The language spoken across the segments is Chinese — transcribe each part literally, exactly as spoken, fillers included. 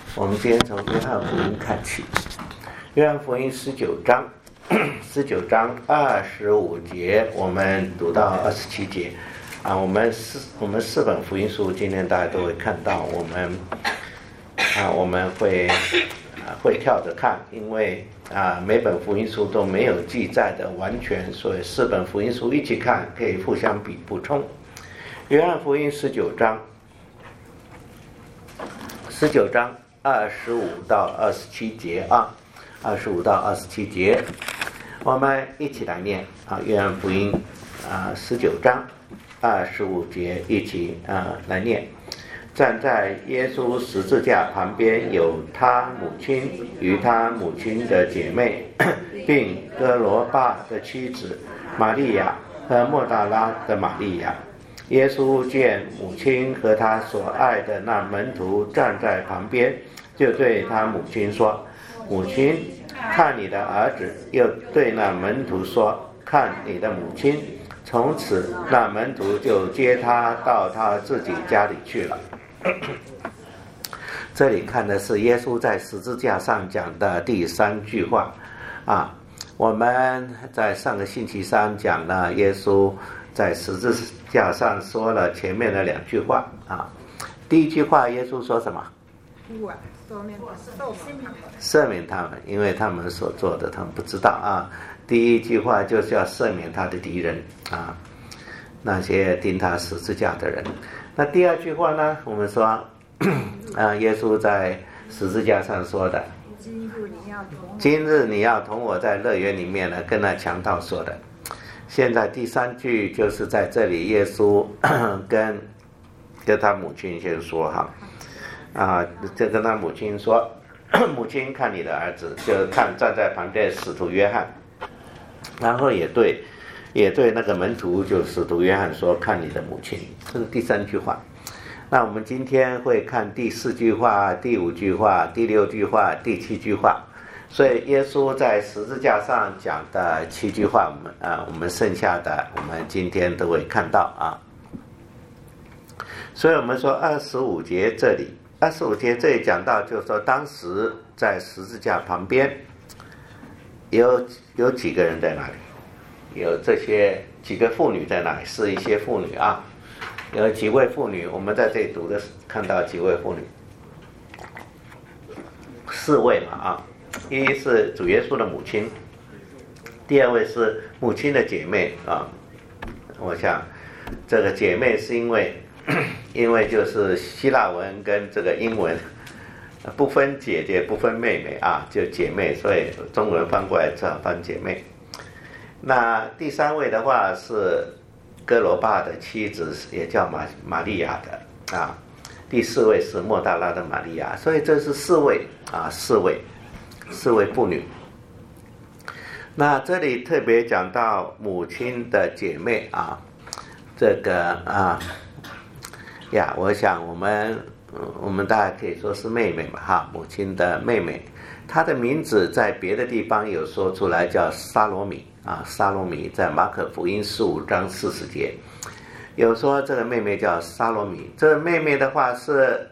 我们今天从约翰福音看起，约翰福音十九章，十九章二十五节，我们读到二十七节。啊，我们四我们四本福音书，今天大家都会看到，我们啊我们会啊会跳着看，因为啊每本福音书都没有记载的完全，所以四本福音书一起看，可以互相比补充。约翰福音十九章，十九章二十五到二十七节啊，二十五到二十七节，我们一起来念啊，约翰福音啊十九章二十五节，一起啊来念。站在耶稣十字架旁边有他母亲与他母亲的姐妹，并哥罗巴的妻子玛利亚和莫大拉的玛利亚。耶稣见母亲和他所爱的那门徒站在旁边，就对他母亲说：母亲，看你的儿子。又对那门徒说：看你的母亲。从此那门徒就接他到他自己家里去了。这里看的是耶稣在十字架上讲的第三句话啊。我们在上个星期三讲了耶稣在十字架上说了前面的两句话啊。第一句话耶稣说什么？赦免他们，因为他们所做的他们不知道啊。第一句话就是要赦免他的敌人啊，那些钉他十字架的人。那第二句话呢，我们说啊，耶稣在十字架上说的，今日你要同我在乐园里面呢，跟那强盗说的。现在第三句就是在这里，耶稣跟跟他母亲先说哈啊，就跟他母亲说，母亲，看你的儿子，就看站在旁边使徒约翰，然后也对也对那个门徒就使徒约翰说，看你的母亲。这是第三句话。那我们今天会看第四句话、第五句话、第六句话、第七句话。所以耶稣在十字架上讲的七句话，我们啊，我们剩下的我们今天都会看到啊。所以我们说二十五节这里，二十五节这里讲到，就是说当时在十字架旁边有有几个人在那里，有这些几个妇女在那里，是一些妇女啊，有几位妇女，我们在这里读的看到几位妇女，四位嘛啊。一是主耶稣的母亲，第二位是母亲的姐妹啊。我想这个姐妹是因为因为就是希腊文跟这个英文不分姐姐不分妹妹啊，就姐妹，所以中文翻过来只好翻姐妹。那第三位的话是哥罗巴的妻子，也叫玛玛利亚的啊。第四位是莫大拉的玛利亚，所以这是四位啊，四位。四位妇女。那这里特别讲到母亲的姐妹啊，这个啊呀，我想我们我们大家可以说是妹妹嘛哈，母亲的妹妹，她的名字在别的地方有说出来，叫撒罗米啊，撒罗米在马可福音十五章四十节有说这个妹妹叫撒罗米。这个妹妹的话是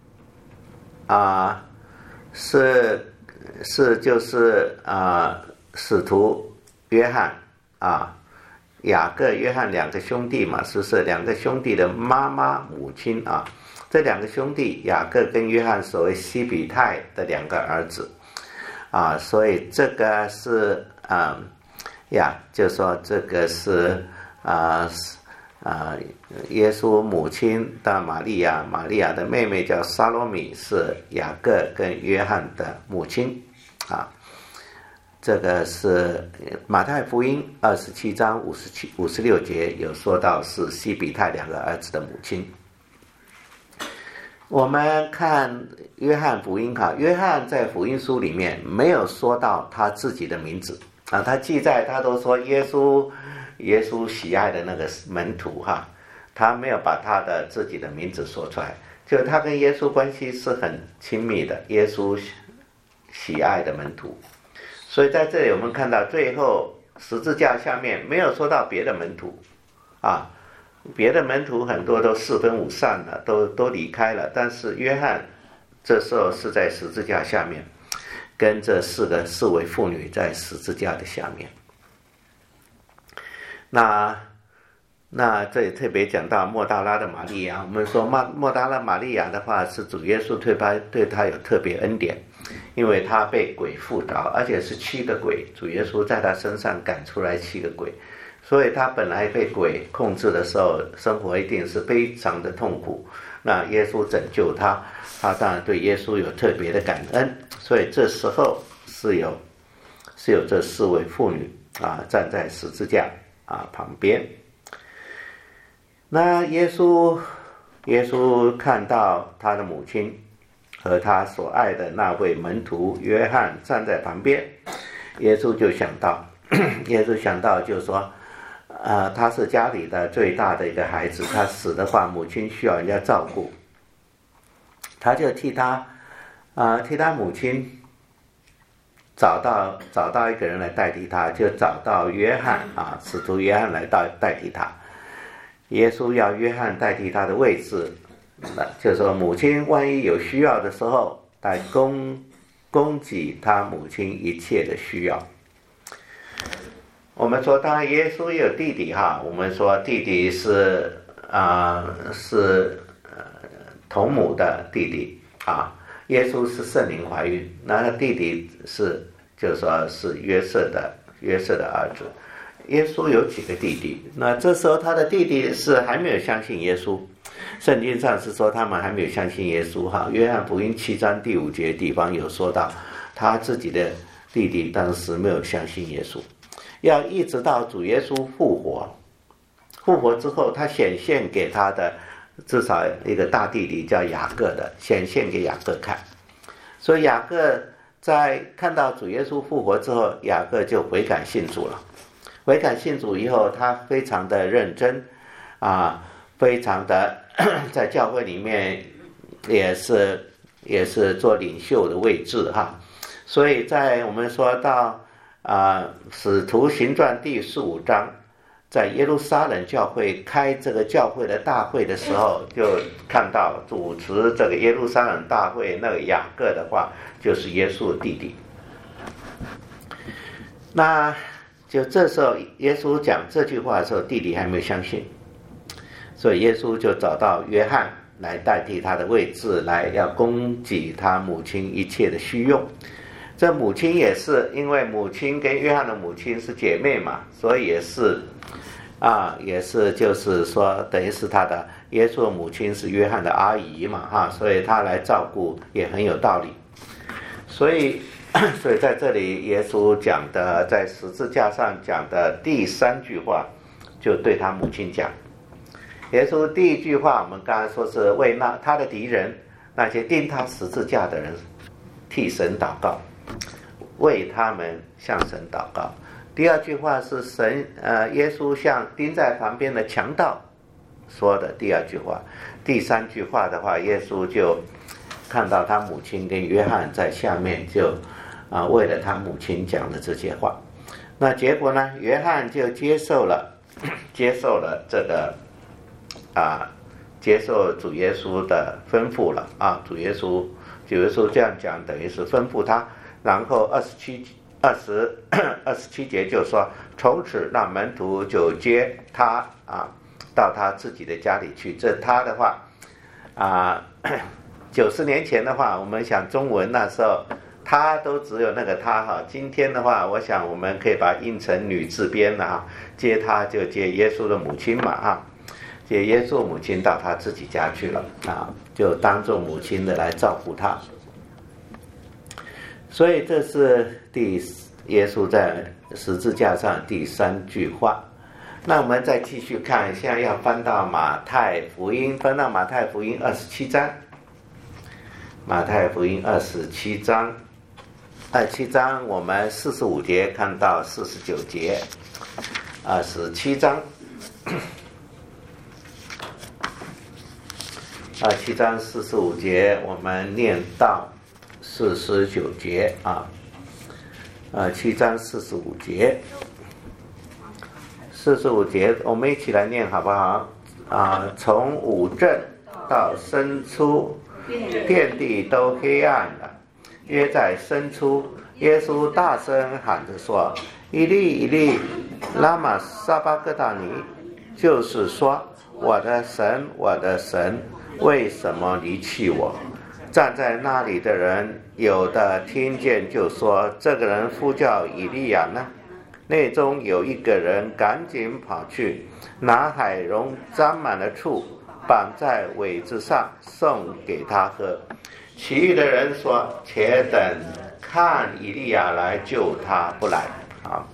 啊是。是就是啊、呃，使徒约翰啊，雅各、约翰两个兄弟嘛，是不是两个兄弟的妈妈母亲啊？这两个兄弟雅各跟约翰所谓西比泰的两个儿子啊，所以这个是啊呀，就说这个是啊啊，耶稣母亲的玛利亚，玛利亚的妹妹叫撒罗米，是雅各跟约翰的母亲啊。这个是马太福音二十七章五十七五十六节有说到是西比泰两个儿子的母亲。我们看约翰福音哈，约翰在福音书里面没有说到他自己的名字啊，他记载他都说耶稣。耶稣喜爱的那个门徒哈，他没有把他的自己的名字说出来，就他跟耶稣关系是很亲密的，耶稣喜爱的门徒。所以在这里我们看到最后十字架下面没有说到别的门徒啊，别的门徒很多都四分五散了，都都离开了，但是约翰这时候是在十字架下面，跟这四个四位妇女在十字架的下面。那那这里特别讲到莫大拉的玛利亚，我们说莫莫大拉玛利亚的话，是主耶稣对他对他有特别恩典，因为他被鬼附着，而且是七个鬼，主耶稣在他身上赶出来七个鬼，所以他本来被鬼控制的时候，生活一定是非常的痛苦。那耶稣拯救他，他当然对耶稣有特别的感恩，所以这时候是有是有这四位妇女啊站在十字架啊旁边。那耶稣耶稣看到他的母亲和他所爱的那位门徒约翰站在旁边，耶稣就想到耶稣想到就是说呃，他是家里的最大的一个孩子，他死的话母亲需要人家照顾，他就替他啊、呃、替他母亲找到找到一个人来代替他，就找到约翰啊，使徒约翰来代代替他。耶稣要约翰代替他的位置，那就是说母亲万一有需要的时候，来供供给他母亲一切的需要。我们说当然耶稣也有弟弟哈，我们说弟弟是啊、呃、是呃同母的弟弟啊，耶稣是圣灵怀孕，那他弟弟是就是说是约瑟的约瑟的儿子。耶稣有几个弟弟，那这时候他的弟弟是还没有相信耶稣，圣经上是说他们还没有相信耶稣哈。约翰福音七章第五节地方有说到他自己的弟弟当时没有相信耶稣，要一直到主耶稣复活，复活之后他显现给他的至少一个大弟弟叫雅各的，显现给雅各看，所以雅各在看到主耶稣复活之后，雅各就悔改信主了。悔改信主以后，他非常的认真啊，非常的在教会里面也是也是做领袖的位置哈。所以在我们说到啊使徒行传第十五章，在耶路撒冷教会开这个教会的大会的时候，就看到主持这个耶路撒冷大会那个雅各的话，就是耶稣的弟弟。那就这时候耶稣讲这句话的时候，弟弟还没有相信，所以耶稣就找到约翰来代替他的位置，来要供给他母亲一切的需用。这母亲也是因为母亲跟约翰的母亲是姐妹嘛，所以也是啊，也是就是说等于是他的耶稣的母亲是约翰的阿姨嘛哈，所以他来照顾也很有道理。所以所以在这里耶稣讲的，在十字架上讲的第三句话，就对他母亲讲。耶稣第一句话我们刚才说是为那他的敌人，那些钉他十字架的人替神祷告，为他们向神祷告。第二句话是神呃耶稣向钉在旁边的强盗说的第二句话。第三句话的话，耶稣就看到他母亲跟约翰在下面，就啊为了他母亲讲的这些话。那结果呢，约翰就接受了接受了这个啊接受主耶稣的吩咐了啊，主耶稣主耶稣这样讲，等于是吩咐他。然后二十七二十二十七节就说，从此让门徒就接他啊到他自己的家里去。这他的话啊，九十年前的话，我们想中文那时候他都只有那个他哈，今天的话，我想我们可以把它印成女字边了哈，接他就接耶稣的母亲嘛哈，接耶稣母亲到他自己家去了啊，就当做母亲的来照顾他。所以这是第耶稣在十字架上第三句话。那我们再继续看，现在要翻到马太福音，翻到马太福音二十七章。马太福音二十七章，二十七章我们四十五节看到四十九节，二十七章，二十七章四十五节我们念到四十九节啊，呃，七章四十五节，四十五节，我们一起来念好不好？啊，从五正到生出， 遍地都黑暗了。约在深处，耶稣大声喊着说：以利以利，拉玛撒巴各大尼，就是说，我的神，我的神，为什么离弃我？站在那里的人，有的听见就说：这个人呼叫以利亚呢。内中有一个人赶紧跑去，拿海蓉沾满了醋，绑在苇子上，送给他喝。其余的人说：且等看以利亚来救他，不来。好，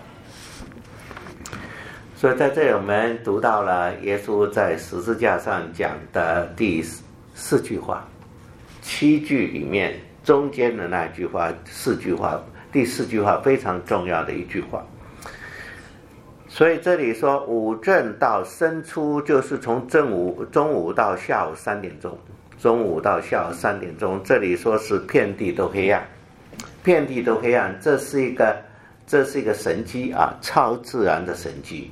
所以在这里我们读到了耶稣在十字架上讲的第四句话，七句里面中间的那句话，四句话，第四句话非常重要的一句话。所以这里说午正到申初，就是从正午中午到下午三点钟，中午到下午三点钟，这里说是遍地都黑暗，遍地都黑暗，这是一个这是一个神迹啊，超自然的神迹。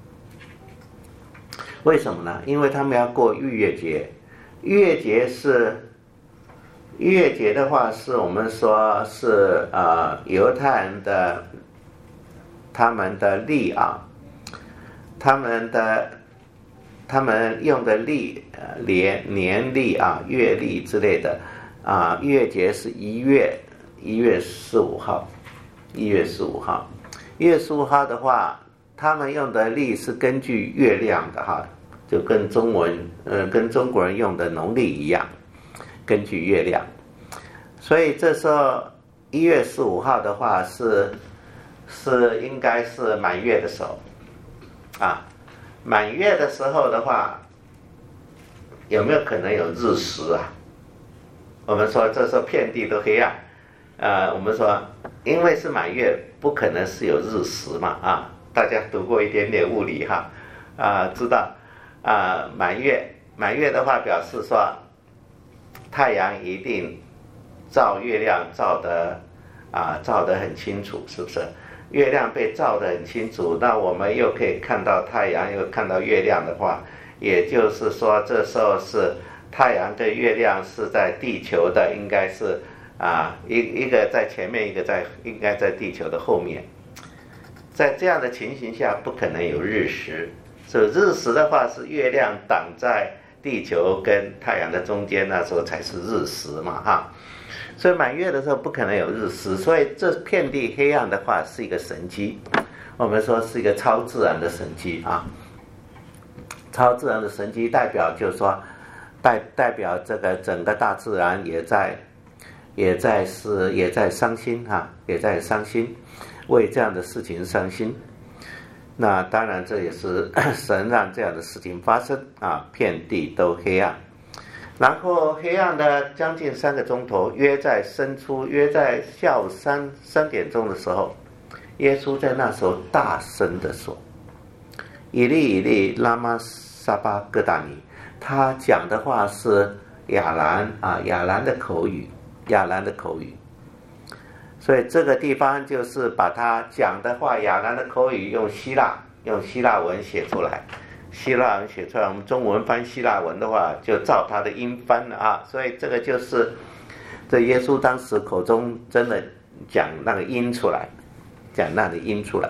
为什么呢？因为他们要过逾越节，逾越节是逾越节的话，是我们说是呃犹太人的他们的历啊，他们的他们用的历呃年年历啊、月历之类的啊，逾越节是一月一月十五号，一月十五号，一月十五号的话，他们用的历是根据月亮的哈，就跟中文呃跟中国人用的农历一样，根据月亮。所以这时候一月十五号的话是是应该是满月的时候啊，满月的时候的话，有没有可能有日食啊？我们说这时候遍地都黑暗，呃，我们说因为是满月，不可能是有日食嘛啊，大家读过一点点物理哈，啊，知道啊，满月满月的话表示说太阳一定照月亮照得啊照得很清楚，是不是？月亮被照得很清楚，那我们又可以看到太阳，又看到月亮的话，也就是说这时候是太阳跟月亮是在地球的，应该是啊一一个在前面，一个在应该在地球的后面。在这样的情形下，不可能有日食。所以日食的话是月亮挡在地球跟太阳的中间，那时候才是日食嘛哈。所以满月的时候不可能有日食，所以这遍地黑暗的话是一个神迹，我们说是一个超自然的神迹啊。超自然的神迹代表就是说代代表这个整个大自然也在也在是也在伤心哈、啊，也在伤心，为这样的事情伤心。那当然这也是神让这样的事情发生啊，遍地都黑暗。然后黑暗的将近三个钟头，约在申初，约在下午三三点钟的时候，耶稣在那时候大声的说：以利以利，拉玛撒巴各大尼。他讲的话是亚兰啊，亚兰的口语，亚兰的口语。所以这个地方就是把他讲的话，亚兰的口语用希腊用希腊文写出来。希腊文写出来，我们中文翻希腊文的话，就照他的音翻了啊。所以这个就是这耶稣当时口中真的讲那个音出来，讲那个音出来。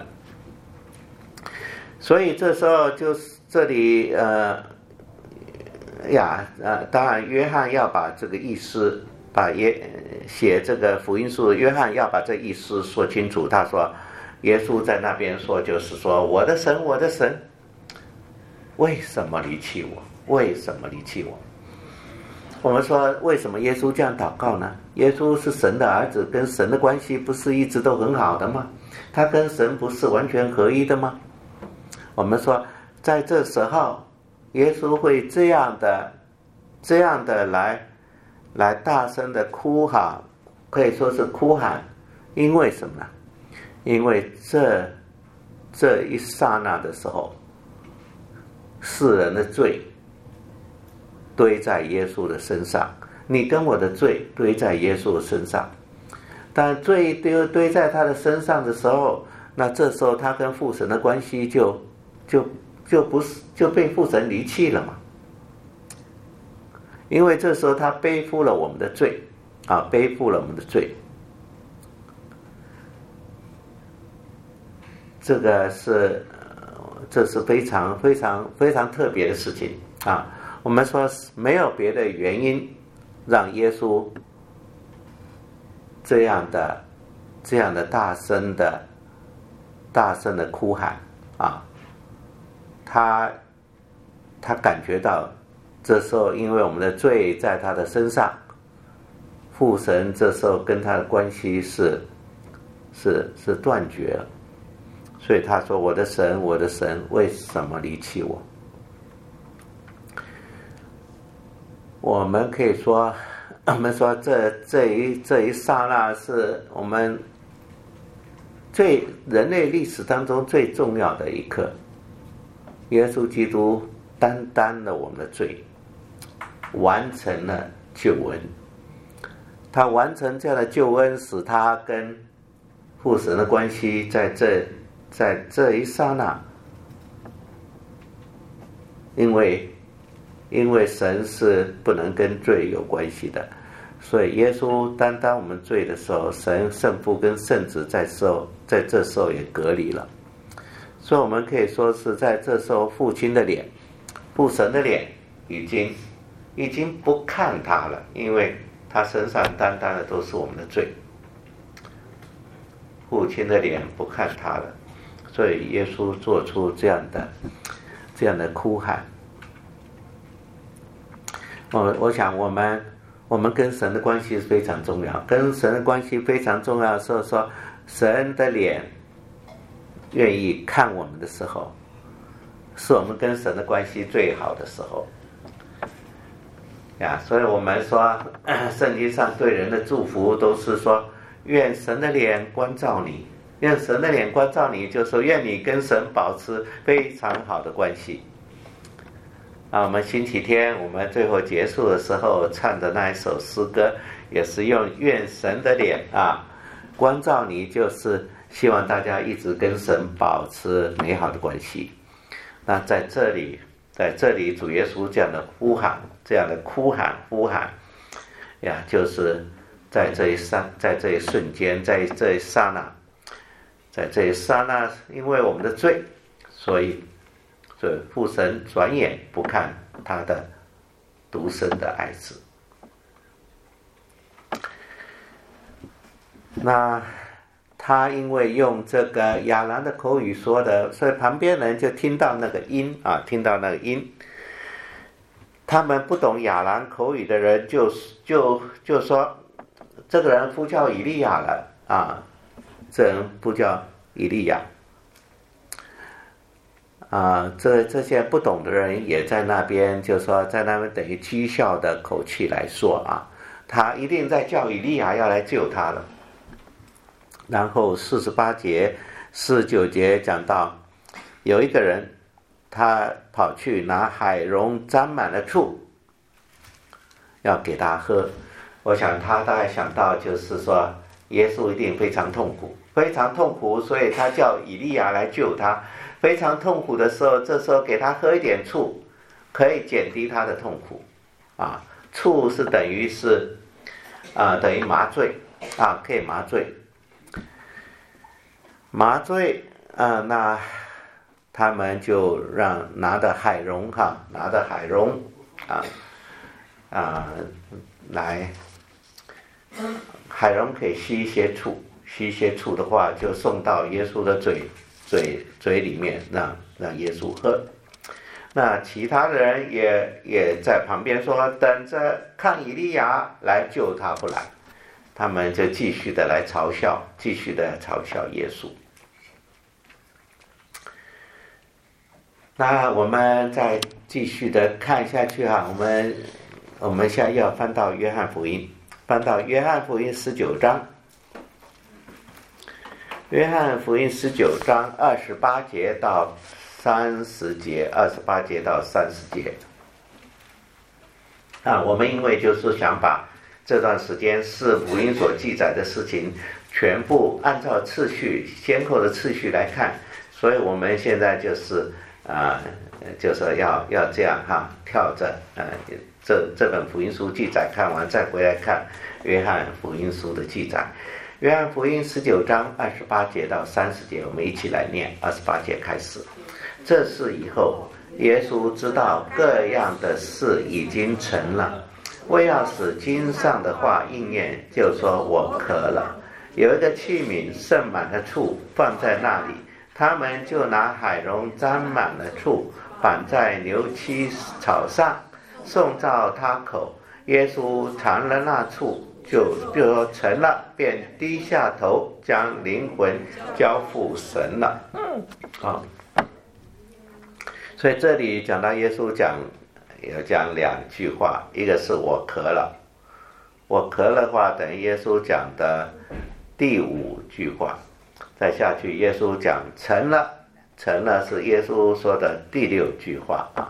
所以这时候就是这里呃呀呃，当然约翰要把这个意思，把耶写这个福音书，约翰要把这意思说清楚。他说，耶稣在那边说，就是说，我的神，我的神。为什么离弃我？为什么离弃我？我们说为什么耶稣这样祷告呢？耶稣是神的儿子，跟神的关系不是一直都很好的吗？他跟神不是完全合一的吗？我们说在这时候，耶稣会这样的这样的来来大声的哭喊，可以说是哭喊，因为什么呢？因为这这一刹那的时候，世人的罪堆在耶稣的身上，你跟我的罪堆在耶稣的身上。但罪堆堆在他的身上的时候，那这时候他跟父神的关系就就就不是就被父神离弃了嘛。 因为这时候他背负了我们的罪啊，背负了我们的罪。这个是这是非常非常非常特别的事情啊。我们说没有别的原因让耶稣这样的这样的大声的大声的哭喊啊，他他感觉到这时候因为我们的罪在他的身上，父神这时候跟他的关系是是是断绝了，所以他说：“我的神，我的神，为什么离弃我？”我们可以说，我们说这这一这一刹那是我们最人类历史当中最重要的一刻。耶稣基督担当了我们的罪，完成了救恩。他完成这样的救恩，使他跟父神的关系在这在这一刹那，因为因为神是不能跟罪有关系的，所以耶稣担当我们罪的时候，神圣父跟圣子在时候在这时候也隔离了。所以我们可以说是在这时候，父亲的脸，父神的脸已经已经不看他了，因为他身上担当的都是我们的罪。父亲的脸不看他了，所以耶稣做出这样的这样的哭喊。我我想我们我们跟神的关系是非常重要，跟神的关系非常重要的时候，说神的脸愿意看我们的时候，是我们跟神的关系最好的时候呀。所以我们说圣经上对人的祝福都是说，愿神的脸关照你，愿神的脸关照你，就是说愿你跟神保持非常好的关系啊。我们星期天我们最后结束的时候唱的那一首诗歌，也是用愿神的脸啊关照你，就是希望大家一直跟神保持美好的关系。那在这里在这里主耶稣这样的呼喊，这样的哭喊呼喊呀，就是在这一刹在这一瞬间，在这一刹那在这一刹那因为我们的罪，所以所以父神转眼不看他的独生的爱子。那他因为用这个亚兰的口语说的，所以旁边人就听到那个音啊，听到那个音。他们不懂亚兰口语的人就就就说，这个人呼叫以利亚了啊，这人呼叫以利亚啊，这这些不懂的人也在那边，就说在那边等于讥笑的口气来说啊，他一定在叫以利亚要来救他了。然后四十八节、四十九节讲到，有一个人，他跑去拿海蓉沾满了醋，要给他喝。我想他大概想到就是说，耶稣一定非常痛苦，非常痛苦，所以他叫以利亚来救他。非常痛苦的时候，这时候给他喝一点醋，可以减低他的痛苦。啊，醋是等于是啊、呃，等于麻醉啊，可以麻醉。麻醉啊、呃，那他们就让拿的海蓉哈，拿的海蓉啊啊来，海蓉可以吸一些醋，吸一些醋的话，就送到耶稣的嘴嘴嘴里面，让让耶稣喝。那其他的人也也在旁边说，等着看以利亚来救他不来，他们就继续的来嘲笑，继续的嘲笑耶稣。那我们再继续的看下去哈，我们我们现在要翻到约翰福音，翻到约翰福音十九章，约翰福音十九章二十八节到三十节，二十八节到三十节。啊，我们因为就是想把这段时间是福音所记载的事情全部按照次序先后的次序来看，所以我们现在就是啊、呃，就说要要这样哈，跳着呃，这这本福音书记载看完，再回来看约翰福音书的记载。约翰福音十九章二十八节到三十节，我们一起来念。二十八节开始，这事以后，耶稣知道各样的事已经成了，为要使经上的话应验，就说我渴了。有一个器皿盛满了醋放在那里，他们就拿海蓉沾满了醋，绑在牛膝草上，送到他口。耶稣尝了那醋，就就说成了，便低下头，将灵魂交付神了。啊，所以这里讲到耶稣讲，要讲两句话，一个是我渴了，我渴了的话，等于耶稣讲的第五句话。再下去，耶稣讲成了，成了是耶稣说的第六句话啊。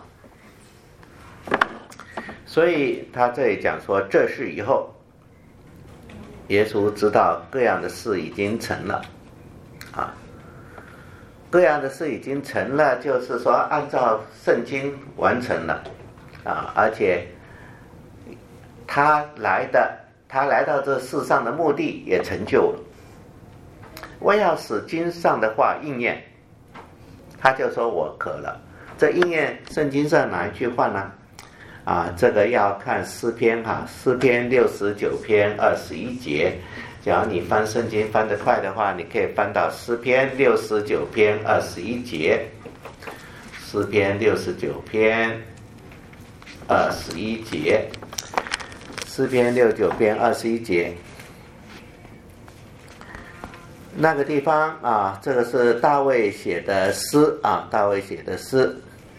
所以他这里讲说，这事以后，耶稣知道各样的事已经成了啊，各样的事已经成了，就是说按照圣经完成了啊，而且他来的，他来到这世上的目的也成就了。我要使经上的话应验，他就说我渴了。这应验圣经上哪一句话呢？啊，这个要看诗篇哈，诗篇六十九篇二十一节。假如你翻圣经翻得快的话，你可以翻到诗篇六十九篇二十一节。诗篇六十九篇二十一节，诗篇六十九篇二十一节。那个地方啊，这个是大卫写的诗啊，大卫写的诗。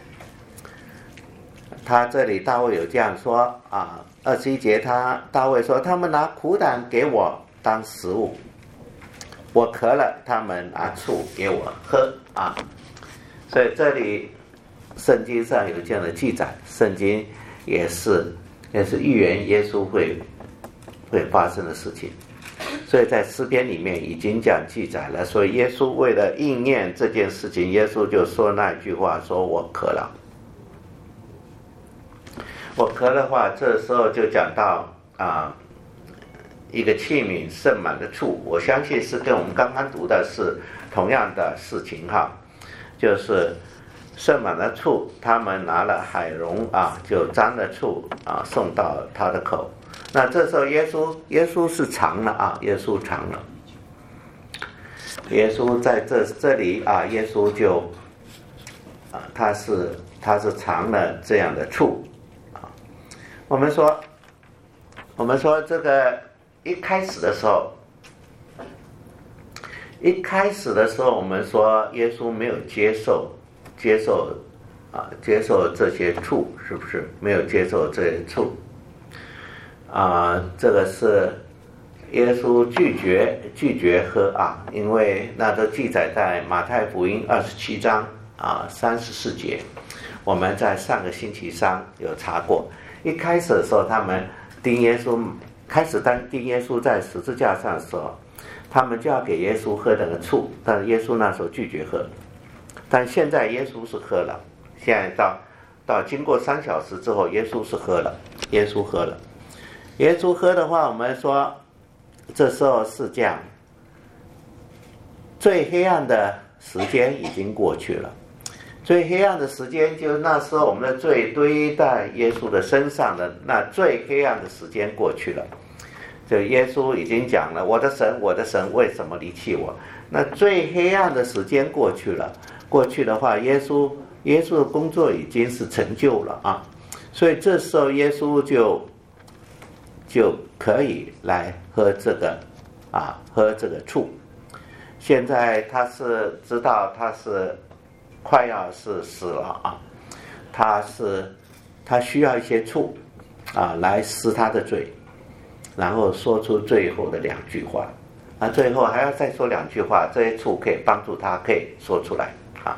他这里大卫有这样说啊，二十一节他大卫说，他们拿苦胆给我当食物，我渴了，他们拿醋给我喝啊。所以这里圣经上有这样的记载，圣经也是也是预言耶稣会会发生的事情。所以在诗篇里面已经这样记载了，所以耶稣为了应验这件事情，耶稣就说那句话，说我渴了。我渴的话，这时候就讲到啊，一个器皿盛满了醋，我相信是跟我们刚刚读的是同样的事情哈，就是盛满了醋，他们拿了海蓉啊，就沾了醋啊，送到他的口。那这时候耶稣耶稣是尝了啊，耶稣尝了，耶稣在这这里啊，耶稣就啊，他是他是尝了这样的醋啊。我们说我们说这个一开始的时候，一开始的时候，我们说耶稣没有接受接受啊，接受这些醋，是不是没有接受这些醋？啊，这个是耶稣拒绝拒绝喝啊，因为那都记载在马太福音二十七章啊三十四节。我们在上个星期三有查过，一开始的时候，他们钉耶稣，开始当钉耶稣在十字架上的时候，他们就要给耶稣喝那个醋，但是耶稣那时候拒绝喝。但现在耶稣是喝了，现在到到经过三小时之后，耶稣是喝了，耶稣喝了。耶稣喝的话，我们说这时候是这样，最黑暗的时间已经过去了。最黑暗的时间就是那时候我们的罪堆在耶稣的身上的那最黑暗的时间过去了。就耶稣已经讲了，我的神我的神为什么离弃我？那最黑暗的时间过去了，过去的话，耶稣耶稣的工作已经是成就了啊。所以这时候耶稣就就可以来喝这个啊，喝这个醋。现在他是知道他是快要是死了啊，他是他需要一些醋啊来撕他的罪，然后说出最后的两句话。啊，最后还要再说两句话，这些醋可以帮助他可以说出来啊。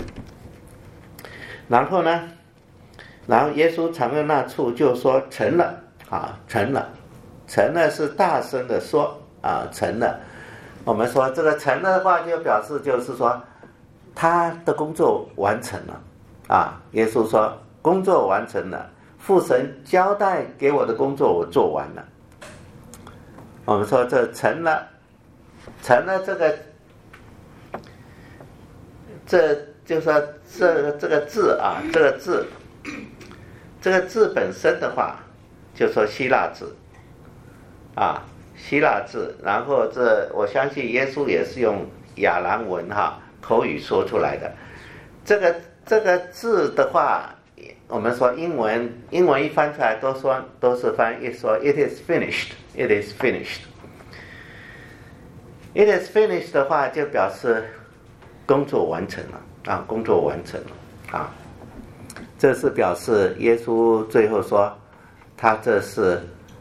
然后呢，然后耶稣尝了那醋，就说成了。啊，成了，成了是大声的说啊，成了。我们说这个成了的话，就表示就是说， 他的工作完成了啊。耶稣说工作完成了，父神交代给我的工作我做完了。我们说这成了，成了这个，这就说这这个字啊，这个字，这个字本身的话，就说希腊字啊，希腊字。然后这我相信耶稣也是用亚兰文哈口语说出来的。这个这个字的话，我们说英文英文一翻出来都说都是翻译说 it is finished, it is finished。It is finished 的话，就表示工作完成了啊，工作完成了啊。这是表示耶稣最后说，他这是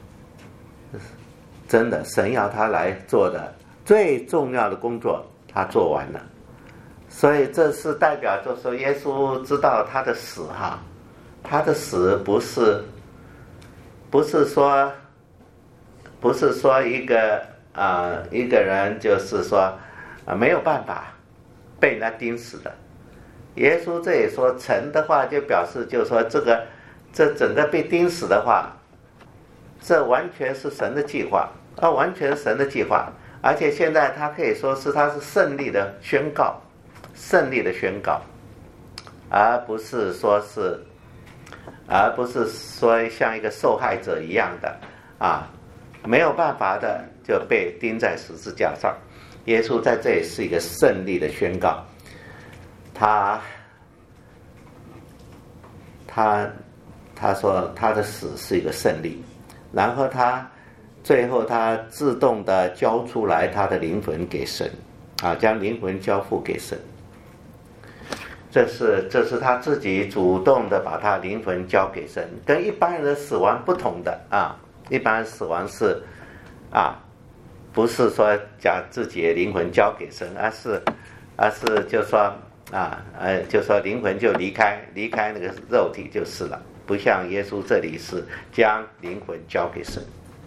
真的，神要他来做的最重要的工作，他做完了。所以这是代表，就是说耶稣知道他的死哈，他的死不是不是说不是说一个。啊、呃，一个人就是说，啊、呃，没有办法被人家钉死的。耶稣这里说成的话，就表示就是说这个这整个被钉死的话，这完全是神的计划，啊，完全是神的计划。而且现在他可以说是他是胜利的宣告，胜利的宣告，而不是说是，而不是说像一个受害者一样的啊，没有办法的。就被钉在十字架上，耶稣在这里是一个胜利的宣告，他他他说他的死是一个胜利，然后他最后他自动的交出来他的灵魂给神啊，将灵魂交付给神，这是这是他自己主动的把他灵魂交给神，跟一般人的死亡不同的啊，一般人死亡是啊。不是说将自己的灵魂交给神，而是，而是就说啊，呃，就说灵魂就离开，离开那个肉体就是了。不像耶稣这里是将灵魂交给神。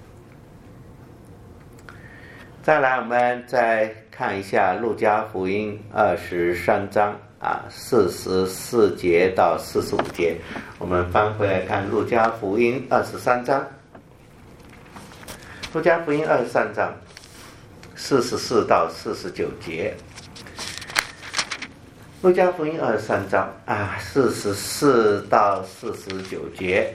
再来，我们再看一下路加福音二十三章啊，四十四节到四十五节。我们翻回来看路加福音二十三章，路加福音二十三章。四十四到四十九节，路加福音二十三章啊，四十四到四十九节，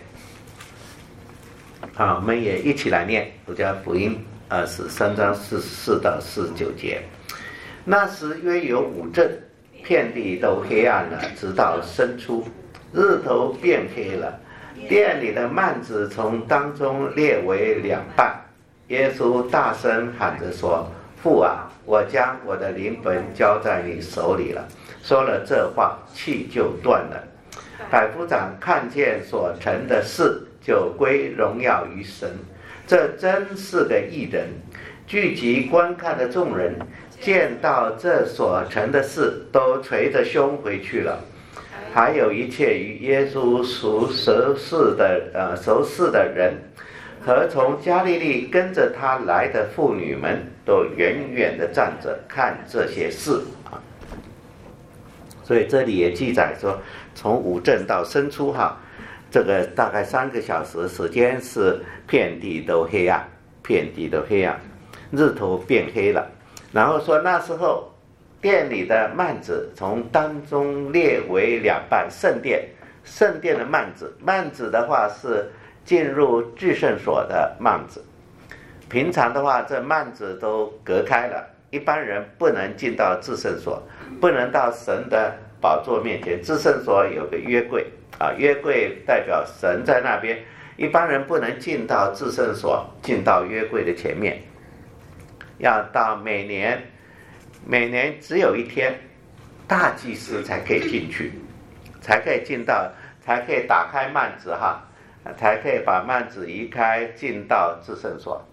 好，我们也一起来念路加福音二十三章四十四到四十九节。那时约有五阵，遍地都黑暗了，直到申初，日头变黑了，殿里的幔子从当中裂为两半。耶稣大声喊着说：“父啊，我将我的灵魂交在你手里了。”说了这话，气就断了。百夫长看见所成的事，就归荣耀于神。这真是个义人。聚集观看的众人见到这所成的事，都捶着胸回去了。还有一切与耶稣熟熟识的呃熟识的人。和从加利利跟着他来的妇女们都远远地站着看这些事啊。所以这里也记载说，从五阵到申初哈，这个大概三个小时时间是遍地都黑暗，遍地都黑暗，日头变黑了。然后说那时候殿里的幔子从当中裂为两半，圣殿圣殿的幔子，幔子的话是进入至圣所的幔子。平常的话这幔子都隔开了，一般人不能进到至圣所，不能到神的宝座面前。至圣所有个约柜啊，约柜代表神在那边，一般人不能进到至圣所，进到约柜的前面，要到每年每年只有一天大祭司才可以进去，才可以进到，才可以打开幔子哈，才可以把幔子移开，进到至圣所。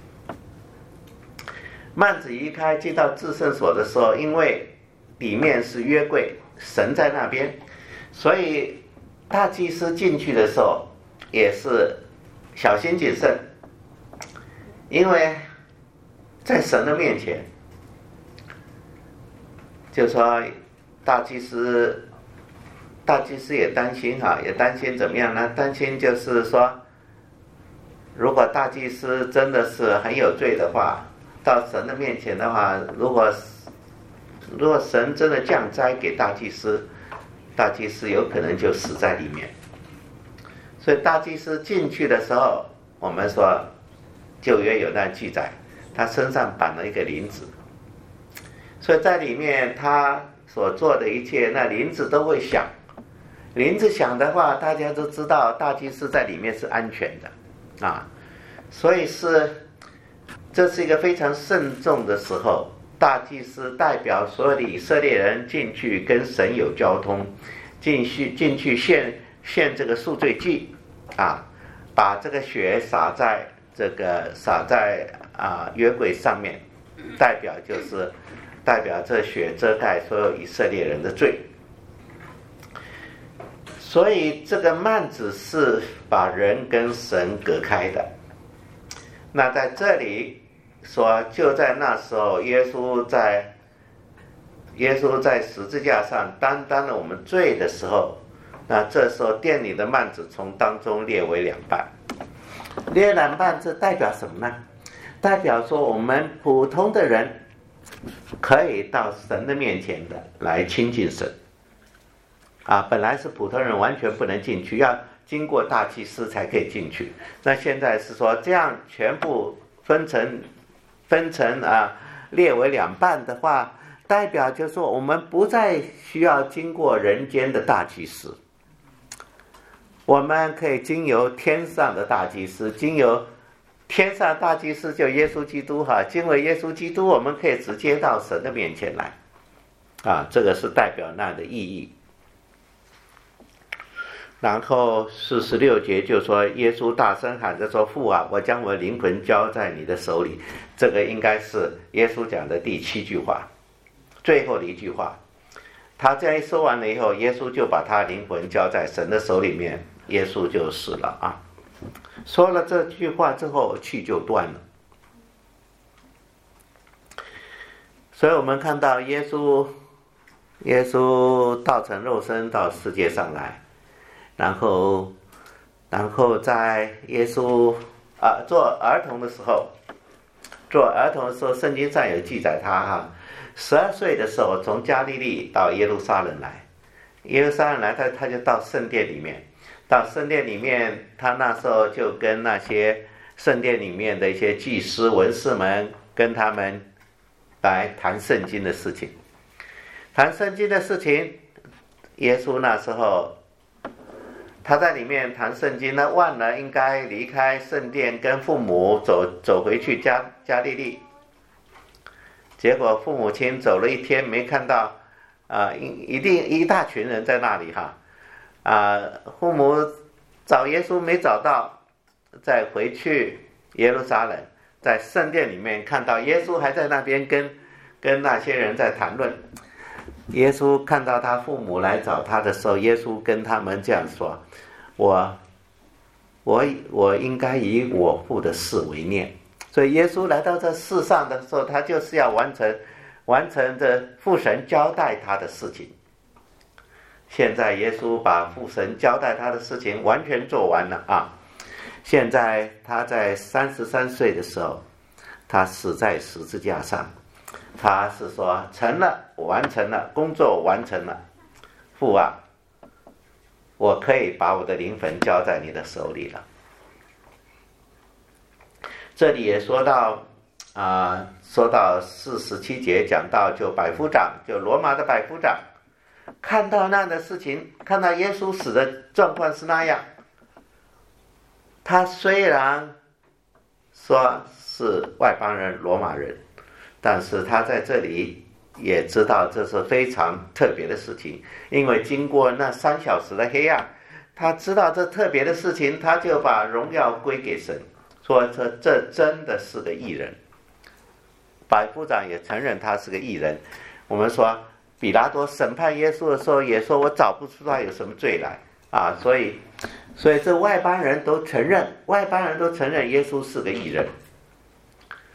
幔子移开进到至圣所的时候，因为里面是约柜，神在那边，所以大祭司进去的时候也是小心谨慎，因为在神的面前，就说大祭司大祭司也担心哈，也担心怎么样呢？担心就是说，如果大祭司真的是很有罪的话，到神的面前的话，如果如果神真的降灾给大祭司，大祭司有可能就死在里面。所以大祭司进去的时候，我们说旧约有那记载，他身上绑了一个铃子，所以在里面他所做的一切，那铃子都会响。铃子响的话，大家都知道大祭司在里面是安全的啊，所以是这是一个非常慎重的时候。大祭司代表所有的以色列人进去跟神有交通，进去进去献献这个赎罪祭啊，把这个血洒在这个洒在啊约柜上面，代表就是代表这血遮盖所有以色列人的罪。所以这个幔子是把人跟神隔开的。那在这里说，就在那时候，耶稣在耶稣在十字架上担当了我们罪的时候，那这时候殿里的幔子从当中裂为两半。裂两半这代表什么呢？代表说我们普通的人可以到神的面前的来亲近神啊，本来是普通人完全不能进去，要经过大祭司才可以进去。那现在是说这样全部分成分成啊列为两半的话，代表就是说我们不再需要经过人间的大祭司，我们可以经由天上的大祭司，经由天上大祭司就耶稣基督哈，经过耶稣基督，我们可以直接到神的面前来啊，这个是代表那样的意义。然后四十六节就说，耶稣大声喊着说，父啊，我将我的灵魂交在你的手里。这个应该是耶稣讲的第七句话，最后的一句话。他这样一说完了以后，耶稣就把他灵魂交在神的手里面，耶稣就死了啊。说了这句话之后，气就断了。所以我们看到耶稣耶稣道成肉身到世界上来，然后然后在耶稣啊做儿童的时候做儿童的时候，圣经上有记载他哈，十二岁的时候从加利利到耶路撒冷来，耶路撒冷来他他就到圣殿里面，到圣殿里面，他那时候就跟那些圣殿里面的一些祭司文士们跟他们来谈圣经的事情，谈圣经的事情。耶稣那时候他在里面谈圣经呢，忘了应该离开圣殿跟父母走走回去加加利利，结果父母亲走了一天没看到啊、呃，一定一大群人在那里哈啊、呃，父母找耶稣没找到，再回去耶路撒冷，在圣殿里面看到耶稣还在那边跟跟那些人在谈论。耶稣看到他父母来找他的时候，耶稣跟他们这样说，我我我应该以我父的事为念。所以耶稣来到这世上的时候，他就是要完成完成着父神交代他的事情。现在耶稣把父神交代他的事情完全做完了啊！现在他在三十三岁的时候，他死在十字架上，他是说成了，完成了，工作完成了。父啊，我可以把我的灵魂交在你的手里了。这里也说到啊、呃，说到四十七节讲到，就百夫长，就罗马的百夫长，看到那样的事情，看到耶稣死的状况是那样，他虽然说是外邦人罗马人，但是他在这里也知道这是非常特别的事情，因为经过那三小时的黑暗，他知道这特别的事情，他就把荣耀归给神，说这这真的是个义人。百夫长也承认他是个义人。我们说比拉多审判耶稣的时候也说，我找不出他有什么罪来啊，所以所以这外邦人都承认，外邦人都承认耶稣是个义人。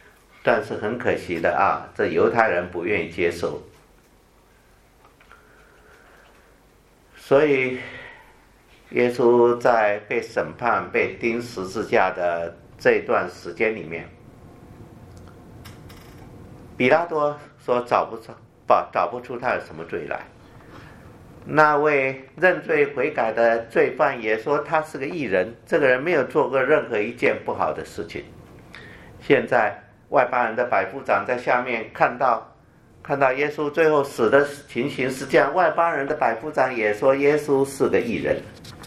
但是很可惜的啊，这犹太人不愿意接受。 所以耶稣在被审判、被钉十字架的这一段时间里面，比拉多说找不出找找不出他有什么罪来。那位认罪悔改的罪犯也说他是个义人，这个人没有做过任何一件不好的事情。现在外邦人的百夫长在下面看到看到耶稣最后死的情形是这样，外邦人的百夫长也说耶稣是个义人。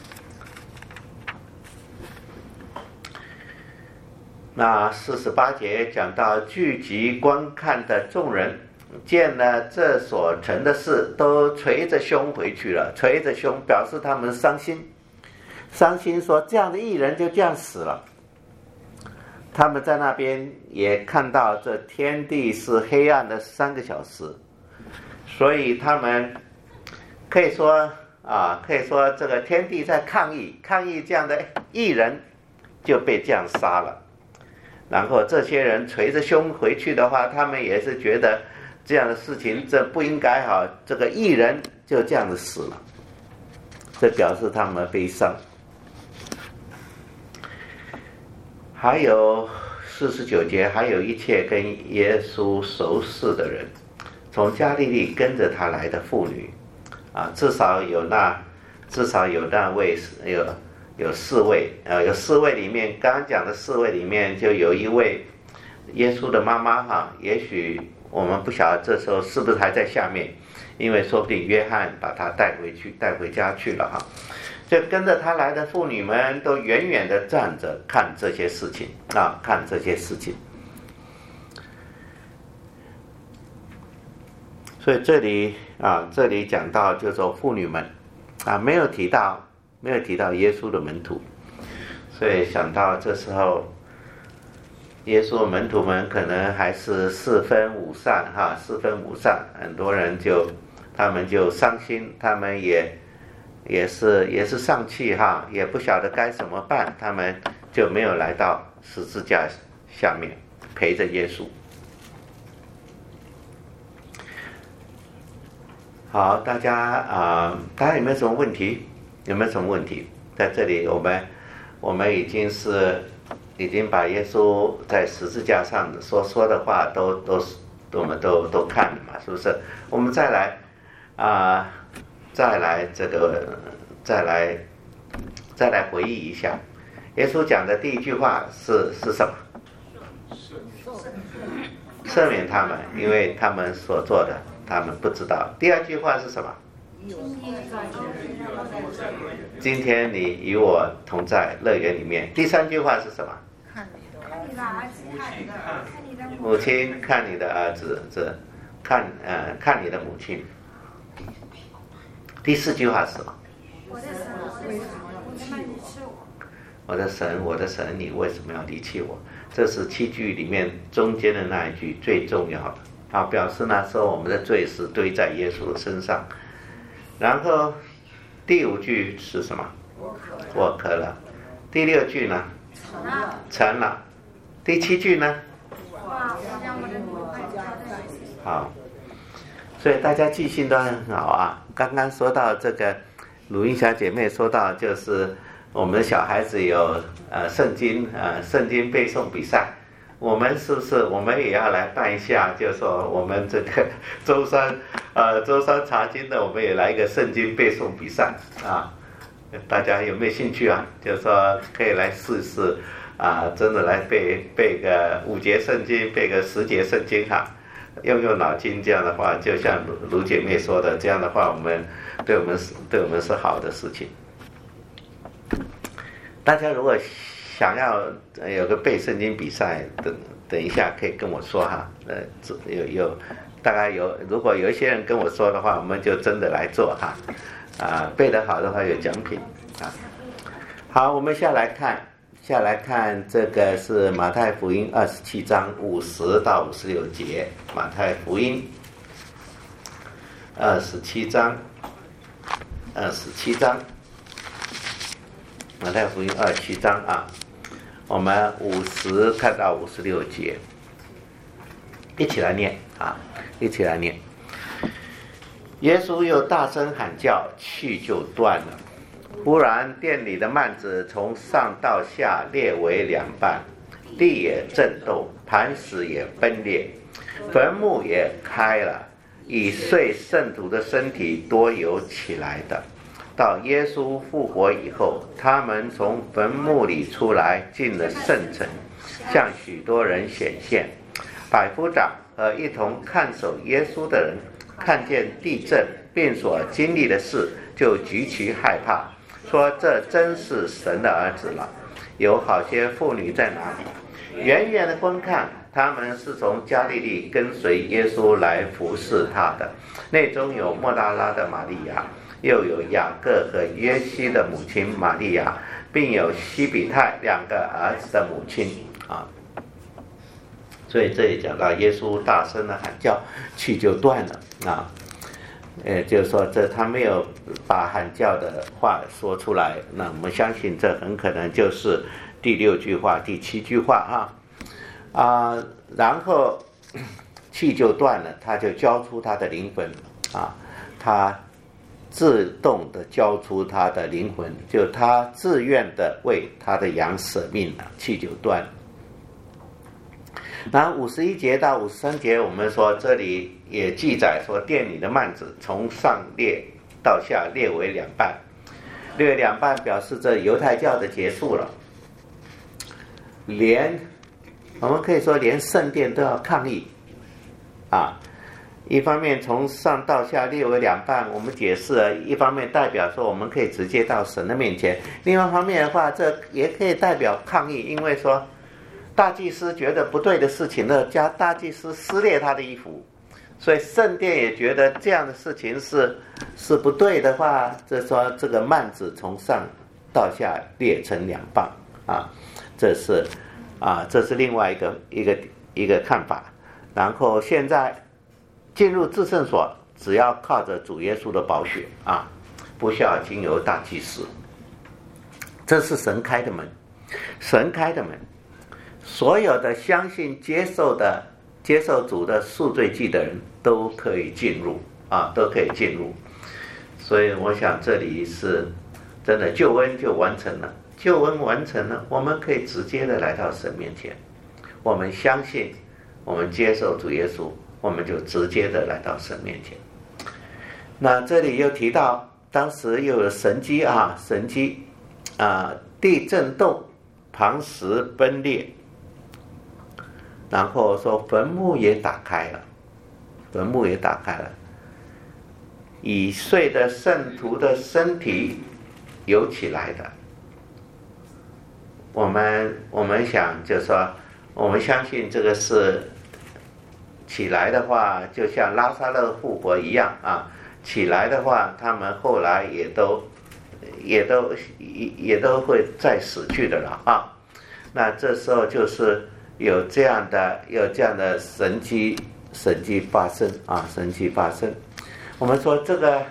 那四十八节讲到聚集观看的众人见了这所成的事，都捶着胸回去了，捶着胸表示他们伤心，伤心说这样的义人就这样死了。他们在那边也看到这天地是黑暗的三个小时，所以他们可以说啊，可以说这个天地在抗议，抗议这样的义人就被这样杀了。然后这些人捶着胸回去的话，他们也是觉得这样的事情这不应该哈，这个义人就这样的死了，这表示他们悲伤。还有四十九节，还有一切跟耶稣熟识的人，从加利利跟着他来的妇女啊，至少有那至少有那位有有四位呃，有四位里面，刚刚讲的四位里面就有一位耶稣的妈妈哈，也许我们不晓得这时候是不是还在下面，因为说不定约翰把他带回去带回家去了哈。就跟着他来的妇女们都远远的站着看这些事情啊，看这些事情。所以这里啊，这里讲到就是说妇女们啊，没有提到没有提到耶稣的门徒，所以想到这时候耶稣的门徒们可能还是四分五散哈，四分五散，很多人就他们就伤心，他们也也是也是丧气哈，也不晓得该怎么办，他们就没有来到十字架下面陪着耶稣。好，大家啊、呃，大家有没有什么问题？有没有什么问题？在这里，我们我们已经是已经把耶稣在十字架上所说的话都都我们都都看了嘛，是不是？我们再来啊。呃再来这个，再来，再来回忆一下，耶稣讲的第一句话是是什么？赦免他们，因为他们所做的，他们不知道。第二句话是什么？今天你与我同在乐园里面。第三句话是什么？母亲看你的儿子，这看呃看你的母亲。第四句话是什么？我的神，为什么要离弃我？我的神，我的神，你为什么要离弃我？这是七句里面中间的那一句最重要的啊，表示那时候我们的罪是堆在耶稣的身上。然后第五句是什么？我渴了。第六句呢？成了。第七句呢？好。所以大家记性都很好啊。刚刚说到这个，鲁英小姐妹说到，就是我们的小孩子有呃圣经呃圣经背诵比赛，我们是不是我们也要来办一下？就是说我们这个周三呃周三查经的，我们也来一个圣经背诵比赛啊。大家有没有兴趣啊？就是说可以来试试啊，真的来背背个五节圣经，背个十节圣经哈。用用脑筋，这样的话，就像卢姐妹说的，这样的话，我们对我们是对我们是好的事情。大家如果想要有个背圣经比赛，等等一下可以跟我说哈。呃，有有大概有，如果有一些人跟我说的话，我们就真的来做哈。啊，背得好的话有奖品啊。好，我们下来看。下来看这个是马太福音二十七章五十到五十六节，马太福音二十七章，二十七章，马太福音二十七章啊，我们五十看到五十六节，一起来念啊，一起来念。 耶稣又大声喊叫，气就断了。忽然殿里的幔子从上到下裂为两半，地也震动，磐石也分裂，坟墓也开了，已睡圣徒的身体多有起来的。到耶稣复活以后，他们从坟墓里出来，进了圣城，向许多人显现。百夫长和一同看守耶稣的人看见地震并所经历的事，就极其害怕，说这真是神的儿子了。有好些妇女在哪里？远远的观看，他们是从加利利跟随耶稣来服侍他的，内中有莫大拉的玛利亚，又有雅各和约西的母亲玛利亚，并有西比泰两个儿子的母亲啊。所以这里讲到耶稣大声的喊叫，气就断了啊。呃，就是说这他没有把喊叫的话说出来，那我们相信这很可能就是第六句话、第七句话哈啊。然后气就断了，他就交出他的灵魂啊，他自动的交出他的灵魂，就他自愿的为他的羊舍命了，气就断了。然后五十一节到五十三节，我们说这里也记载说，殿里的幔子从上裂到下裂为两半，裂为两半表示着犹太教的结束了，连我们可以说连圣殿都要抗议啊。一方面从上到下裂为两半，我们解释了，一方面代表说我们可以直接到神的面前，另外一方面的话，这也可以代表抗议，因为说大祭司觉得不对的事情呢，加大祭司撕裂他的衣服，所以圣殿也觉得这样的事情是是不对的话，这说这个幔子从上到下裂成两半啊，这是啊，这是另外一个一个一个看法。然后现在进入至圣所，只要靠着主耶稣的宝血啊，不需要经由大祭司，这是神开的门，神开的门。所有的相信接受的接受主的赎罪祭的人都可以进入啊，都可以进入。所以我想这里是真的救恩就完成了，救恩完成了，我们可以直接的来到神面前。我们相信，我们接受主耶稣，我们就直接的来到神面前。那这里又提到，当时又有神迹啊，神迹啊，地震动，磐石崩裂。然后说坟墓也打开了，坟墓也打开了，已睡的圣徒的身体有起来的。我们我们想就是说，我们相信这个是起来的话，就像拉撒勒复活一样啊，起来的话，他们后来也都也都也也都会再死去的了啊。那这时候就是有这样的有这样的神迹神迹发生啊，神迹发生。我们说这个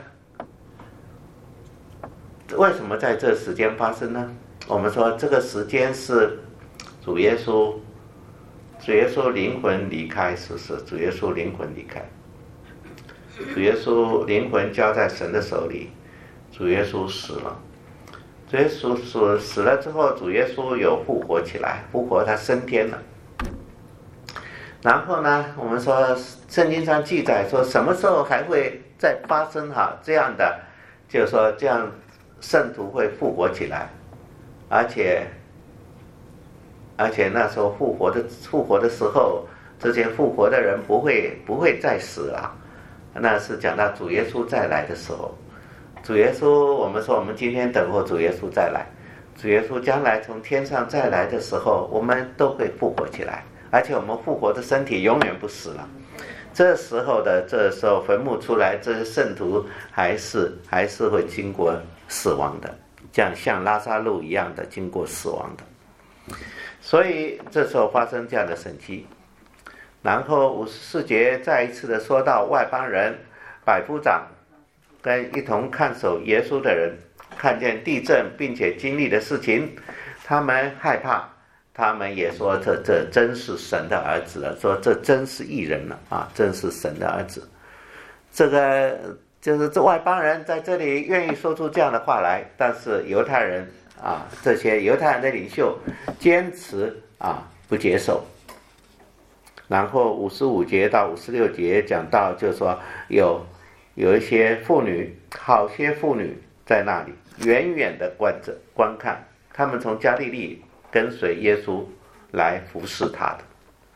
为什么在这时间发生呢？我们说这个时间是主耶稣主耶稣灵魂离开，是不是？主耶稣灵魂离开，主耶稣灵魂交在神的手里，主耶稣死了。主耶稣死死了之后，主耶稣有复活起来，复活他升天了。然后呢，我们说圣经上记载说什么时候还会再发生哈这样的，就是说这样圣徒会复活起来，而且而且那时候复活的复活的时候，这些复活的人不会不会再死了，那是讲到主耶稣再来的时候。主耶稣，我们说我们今天等候主耶稣再来，主耶稣将来从天上再来的时候，我们都会复活起来，而且我们复活的身体永远不死了。这时候的这时候坟墓出来，这些圣徒还是还是会经过死亡的，这样像拉撒路一样的经过死亡的。所以这时候发生这样的神迹。然后五十四节再一次的说到外邦人、百夫长跟一同看守耶稣的人看见地震并且经历的事情，他们害怕，他们也说这这真是神的儿子了，说这真是义人了啊，真是神的儿子。这个就是这外邦人在这里愿意说出这样的话来，但是犹太人啊，这些犹太人的领袖坚持啊不接受。然后五十五节到五十六节讲到，就是说有有一些妇女，好些妇女在那里远远的观着观看，他们从加利利跟随耶稣来服侍他的。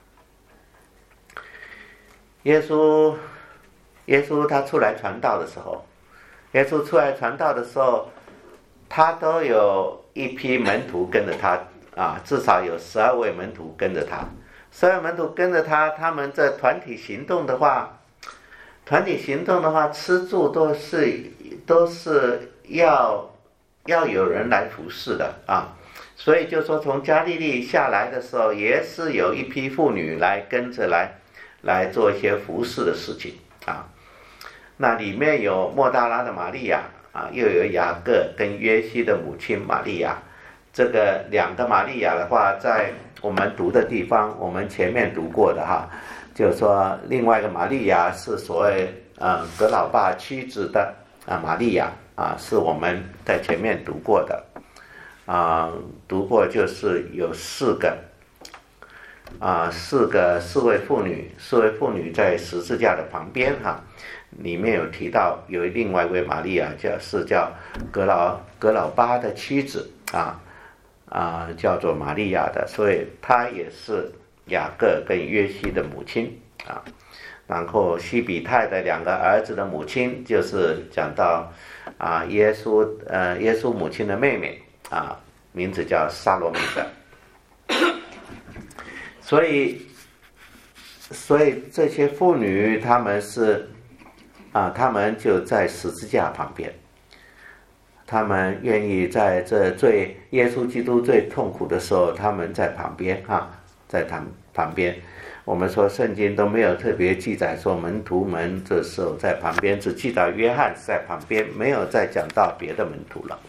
耶稣耶稣他出来传道的时候，耶稣出来传道的时候，他都有一批门徒跟着他啊，至少有十二位门徒跟着他。十二门徒跟着他，他们这团体行动的话，团体行动的话，吃住都是都是要要有人来服侍的啊。所以就说从加利利下来的时候，也是有一批妇女来跟着来来做一些服侍的事情啊。那里面有莫大拉的玛利亚啊，又有雅各跟约西的母亲玛利亚。这个两个玛利亚的话，在我们读的地方，我们前面读过的哈，就是说另外一个玛利亚是所谓呃格老爸妻子的啊玛利亚啊，是我们在前面读过的啊，读过就是有四个啊四个四位妇女，四位妇女在十字架的旁边哈，里面有提到有另外一位玛利亚叫是叫格老格老巴的妻子啊。啊、呃，叫做玛利亚的，所以她也是雅各跟约西的母亲啊。然后西比泰的两个儿子的母亲，就是讲到啊，耶稣呃，耶稣母亲的妹妹啊，名字叫撒罗米的。所以，所以这些妇女她们是啊，她们就在十字架旁边。他们愿意在这最耶稣基督最痛苦的时候，他们在旁边哈，在他旁边。我们说圣经都没有特别记载说门徒们这时候在旁边，只记到约翰是在旁边，没有再讲到别的门徒了。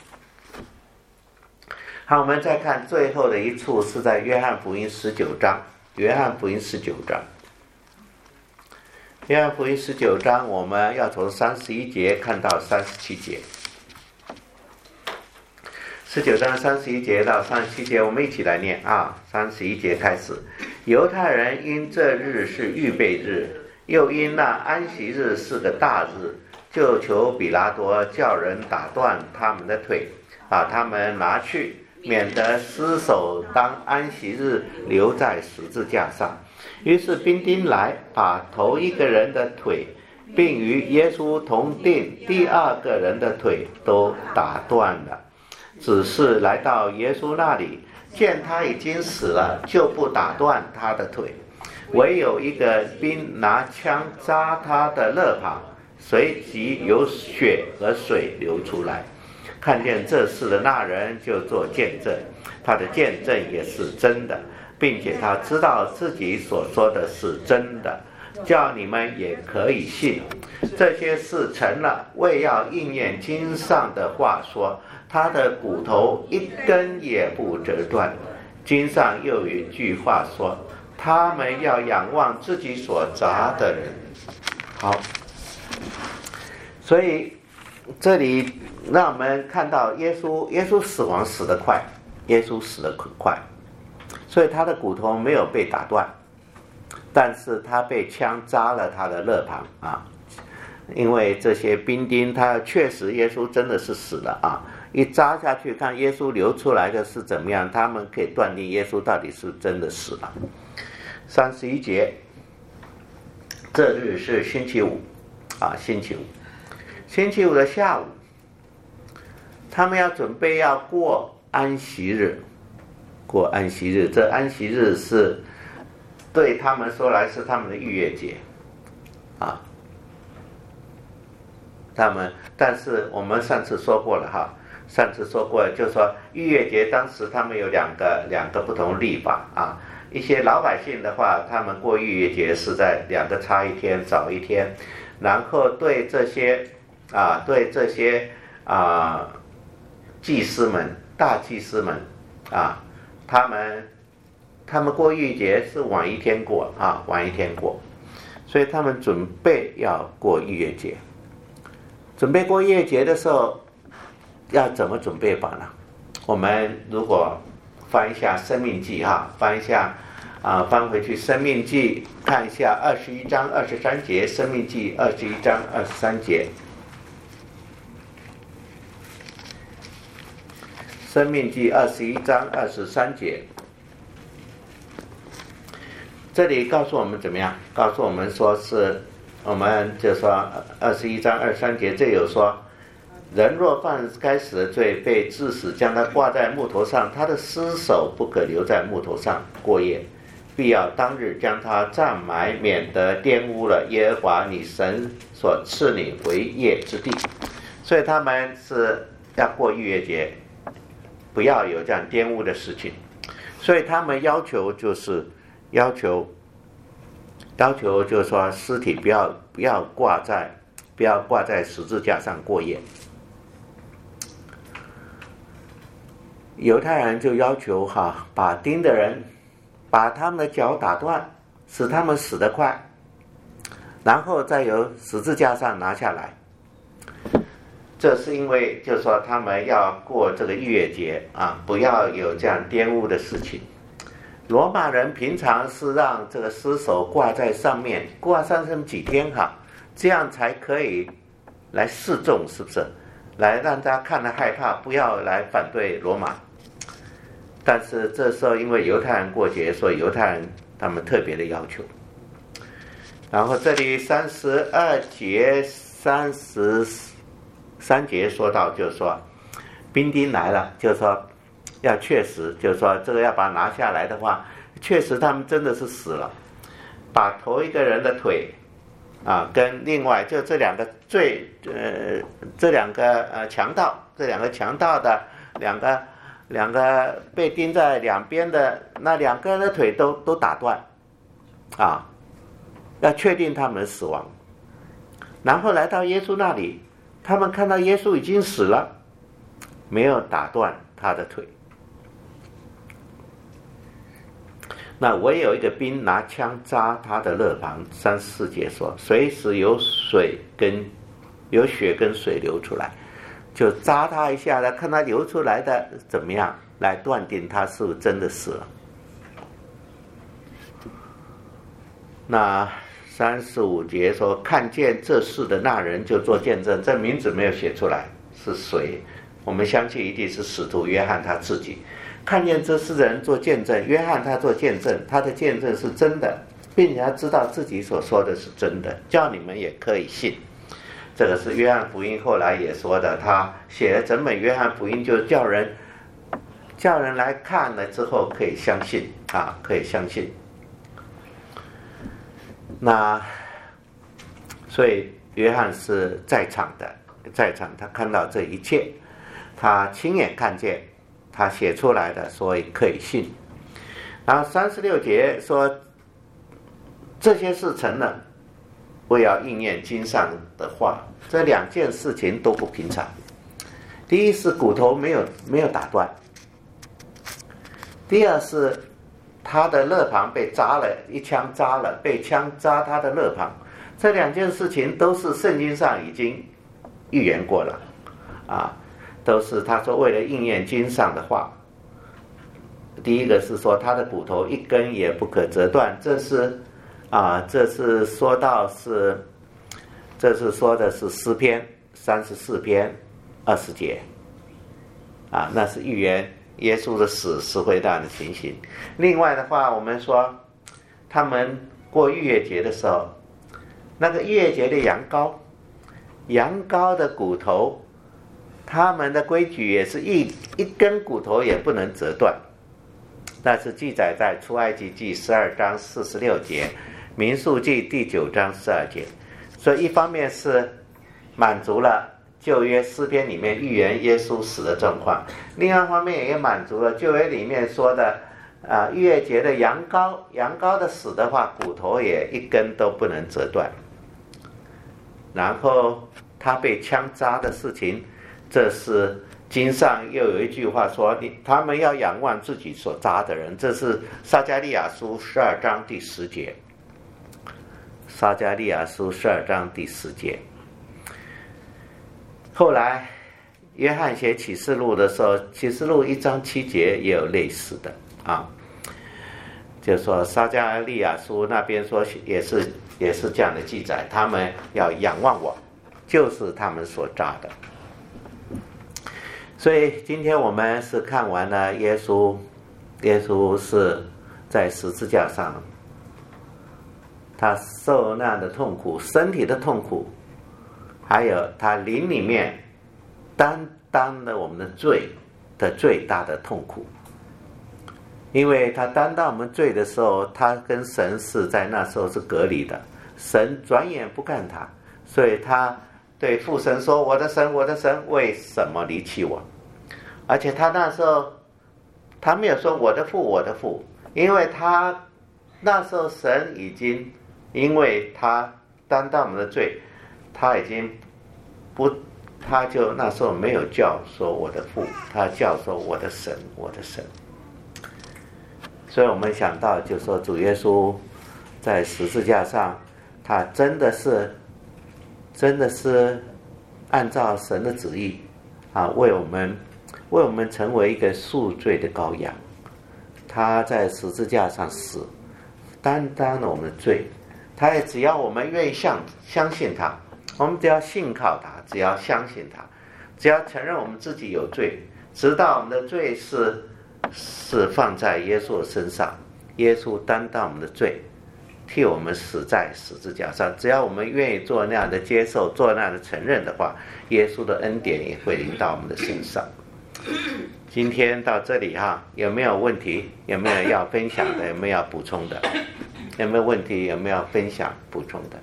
好，我们再看最后的一处是在约翰福音十九章，约翰福音十九章，约翰福音十九章，我们要从三十一节看到三十七节。十九章三十一节到三十七节，我们一起来念啊。三十一节开始，犹太人因这日是预备日，又因那安息日是个大日，就求比拉多叫人打断他们的腿，把他们拿去，免得尸首当安息日留在十字架上。于是兵丁来，把头一个人的腿，并与耶稣同定第二个人的腿都打断了。只是来到耶稣那里，见他已经死了，就不打断他的腿，唯有一个兵拿枪扎他的肋旁，随即有血和水流出来。看见这事的那人就做见证，他的见证也是真的，并且他知道自己所说的是真的，叫你们也可以信。这些事成了，为要应验经上的话说，他的骨头一根也不折断。经上又有一句话说，他们要仰望自己所砸的人。好，所以这里让我们看到耶稣，耶稣死亡死得快，耶稣死得很快，所以他的骨头没有被打断，但是他被枪扎了他的肋旁啊。因为这些兵丁他确实耶稣真的是死了啊，一扎下去看耶稣流出来的是怎么样，他们可以断定耶稣到底是真的死了。三十一节，这日是星期五啊，星期五，星期五的下午，他们要准备要过安息日，过安息日，这安息日是对他们说来是他们的逾越节啊。他们，但是我们上次说过了哈，上次说过了，就是说逾越节当时他们有两个两个不同历法啊。一些老百姓的话，他们过逾越节是在两个差一天，早一天。然后对这些啊，对这些啊祭司们、大祭司们啊，他们他们过逾越节是晚一天过啊，晚一天过，所以他们准备要过逾越节。 准备过逾越节的时候要怎么准备法呢？我们如果翻一下《生命记》哈，翻一下啊，翻回去《生命记》看一下二十一章二十三节，《生命记》二十一章二十三节，《生命记》二十一章二十三节，这里告诉我们怎么样？告诉我们说是，我们就说二十一章二十三节，这有说，人若犯该死的罪，被治死，将他挂在木头上，他的尸首不可留在木头上过夜，必要当日将他葬埋，免得玷污了耶和华你神所赐你为业之地。所以他们是要过逾越节，不要有这样玷污的事情。所以他们要求就是要求要求就是说尸体不要不要挂在不要挂在十字架上过夜。犹太人就要求哈，把钉的人把他们的脚打断，使他们死得快，然后再由十字架上拿下来。这是因为就是说他们要过这个逾越节啊，不要有这样玷污的事情。罗马人平常是让这个尸首挂在上面，挂上这么几天哈，这样才可以来示众，是不是？来让大家看了害怕，不要来反对罗马。但是这时候因为犹太人过节，所以犹太人他们特别的要求。然后这里三十二节三十三节说到，就是说兵丁来了，就是说要确实，就是说这个要把它拿下来的话，确实他们真的是死了，把头一个人的腿啊跟另外就这两个最呃这两个呃强盗，这两个强盗的两个两个被钉在两边的那两个人的腿都都打断啊，要确定他们的死亡。然后来到耶稣那里，他们看到耶稣已经死了，没有打断他的腿。那我也有一个兵拿枪扎他的肋旁，三十四节说，随时有水跟有血跟水流出来，就扎他一下来看他流出来的怎么样，来断定他是不是真的死了。那三十五节说，看见这事的那人就做见证，这名字没有写出来是谁，我们相信一定是使徒约翰他自己。看见这事的人做见证，约翰他做见证，他的见证是真的，并且他知道自己所说的是真的，叫你们也可以信。这个是约翰福音后来也说的，他写了整本约翰福音，就叫人叫人来看了之后可以相信啊，可以相信。那所以约翰是在场的，在场他看到这一切，他亲眼看见，他写出来的，所以可以信。然后三十六节说，这些事成了，为要应验经上的话。这两件事情都不平常。第一是骨头没有没有打断，第二是他的肋旁被扎了一枪，扎了被枪扎他的肋旁。这两件事情都是圣经上已经预言过了啊，都是他说为了应验经上的话。第一个是说他的骨头一根也不可折断，这是啊，这是说到是，这是说的是诗篇三十四篇二十节啊，那是预言耶稣的死是会这样的情形。另外的话，我们说他们过逾越节的时候，那个逾越节的羊羔，羊羔的骨头，他们的规矩也是一一根骨头也不能折断。那是记载在出埃及记十二章四十六节，民数记第九章十二节。所以一方面是满足了旧约诗篇里面预言耶稣死的状况，另外一方面也满足了旧约里面说的啊，逾越节的羊羔，羊羔的死的话，骨头也一根都不能折断。然后他被枪扎的事情，这是经上又有一句话说，他们要仰望自己所扎的人，这是撒迦利亚书十二章第十节。撒迦利亚书十二章第十节。 后来约翰写启示录的时候，启示录一章七节也有类似的啊，就说撒迦利亚书那边说也是也是这样的记载，他们要仰望我，就是他们所扎的。所以今天我们是看完了耶稣，耶稣是在十字架上，他受那样的痛苦，身体的痛苦，还有他灵里面担当了我们的罪的最大的痛苦。因为他担当我们罪的时候，他跟神是在那时候是隔离的，神转眼不看他，所以他对父神说：我的神，我的神，为什么离弃我？而且他那时候他没有说我的父，我的父，因为他那时候神已经因为他担当我们的罪，他已经不，他就那时候没有叫说我的父，他叫说我的神，我的神。所以我们想到就说主耶稣在十字架上，他真的是真的是按照神的旨意啊，为我们为我们成为一个赎罪的羔羊。他在十字架上死，担当了我们的罪。他也只要我们愿意相相信他，我们只要信靠他，只要相信他，只要承认我们自己有罪，直到我们的罪是是放在耶稣的身上，耶稣担当我们的罪，替我们死在十字架上。只要我们愿意做那样的接受，做那样的承认的话，耶稣的恩典也会临到我们的身上。今天到这里哈，有没有问题？有没有要分享的？有没有要补充的？有没有问题？有没有分享补充的？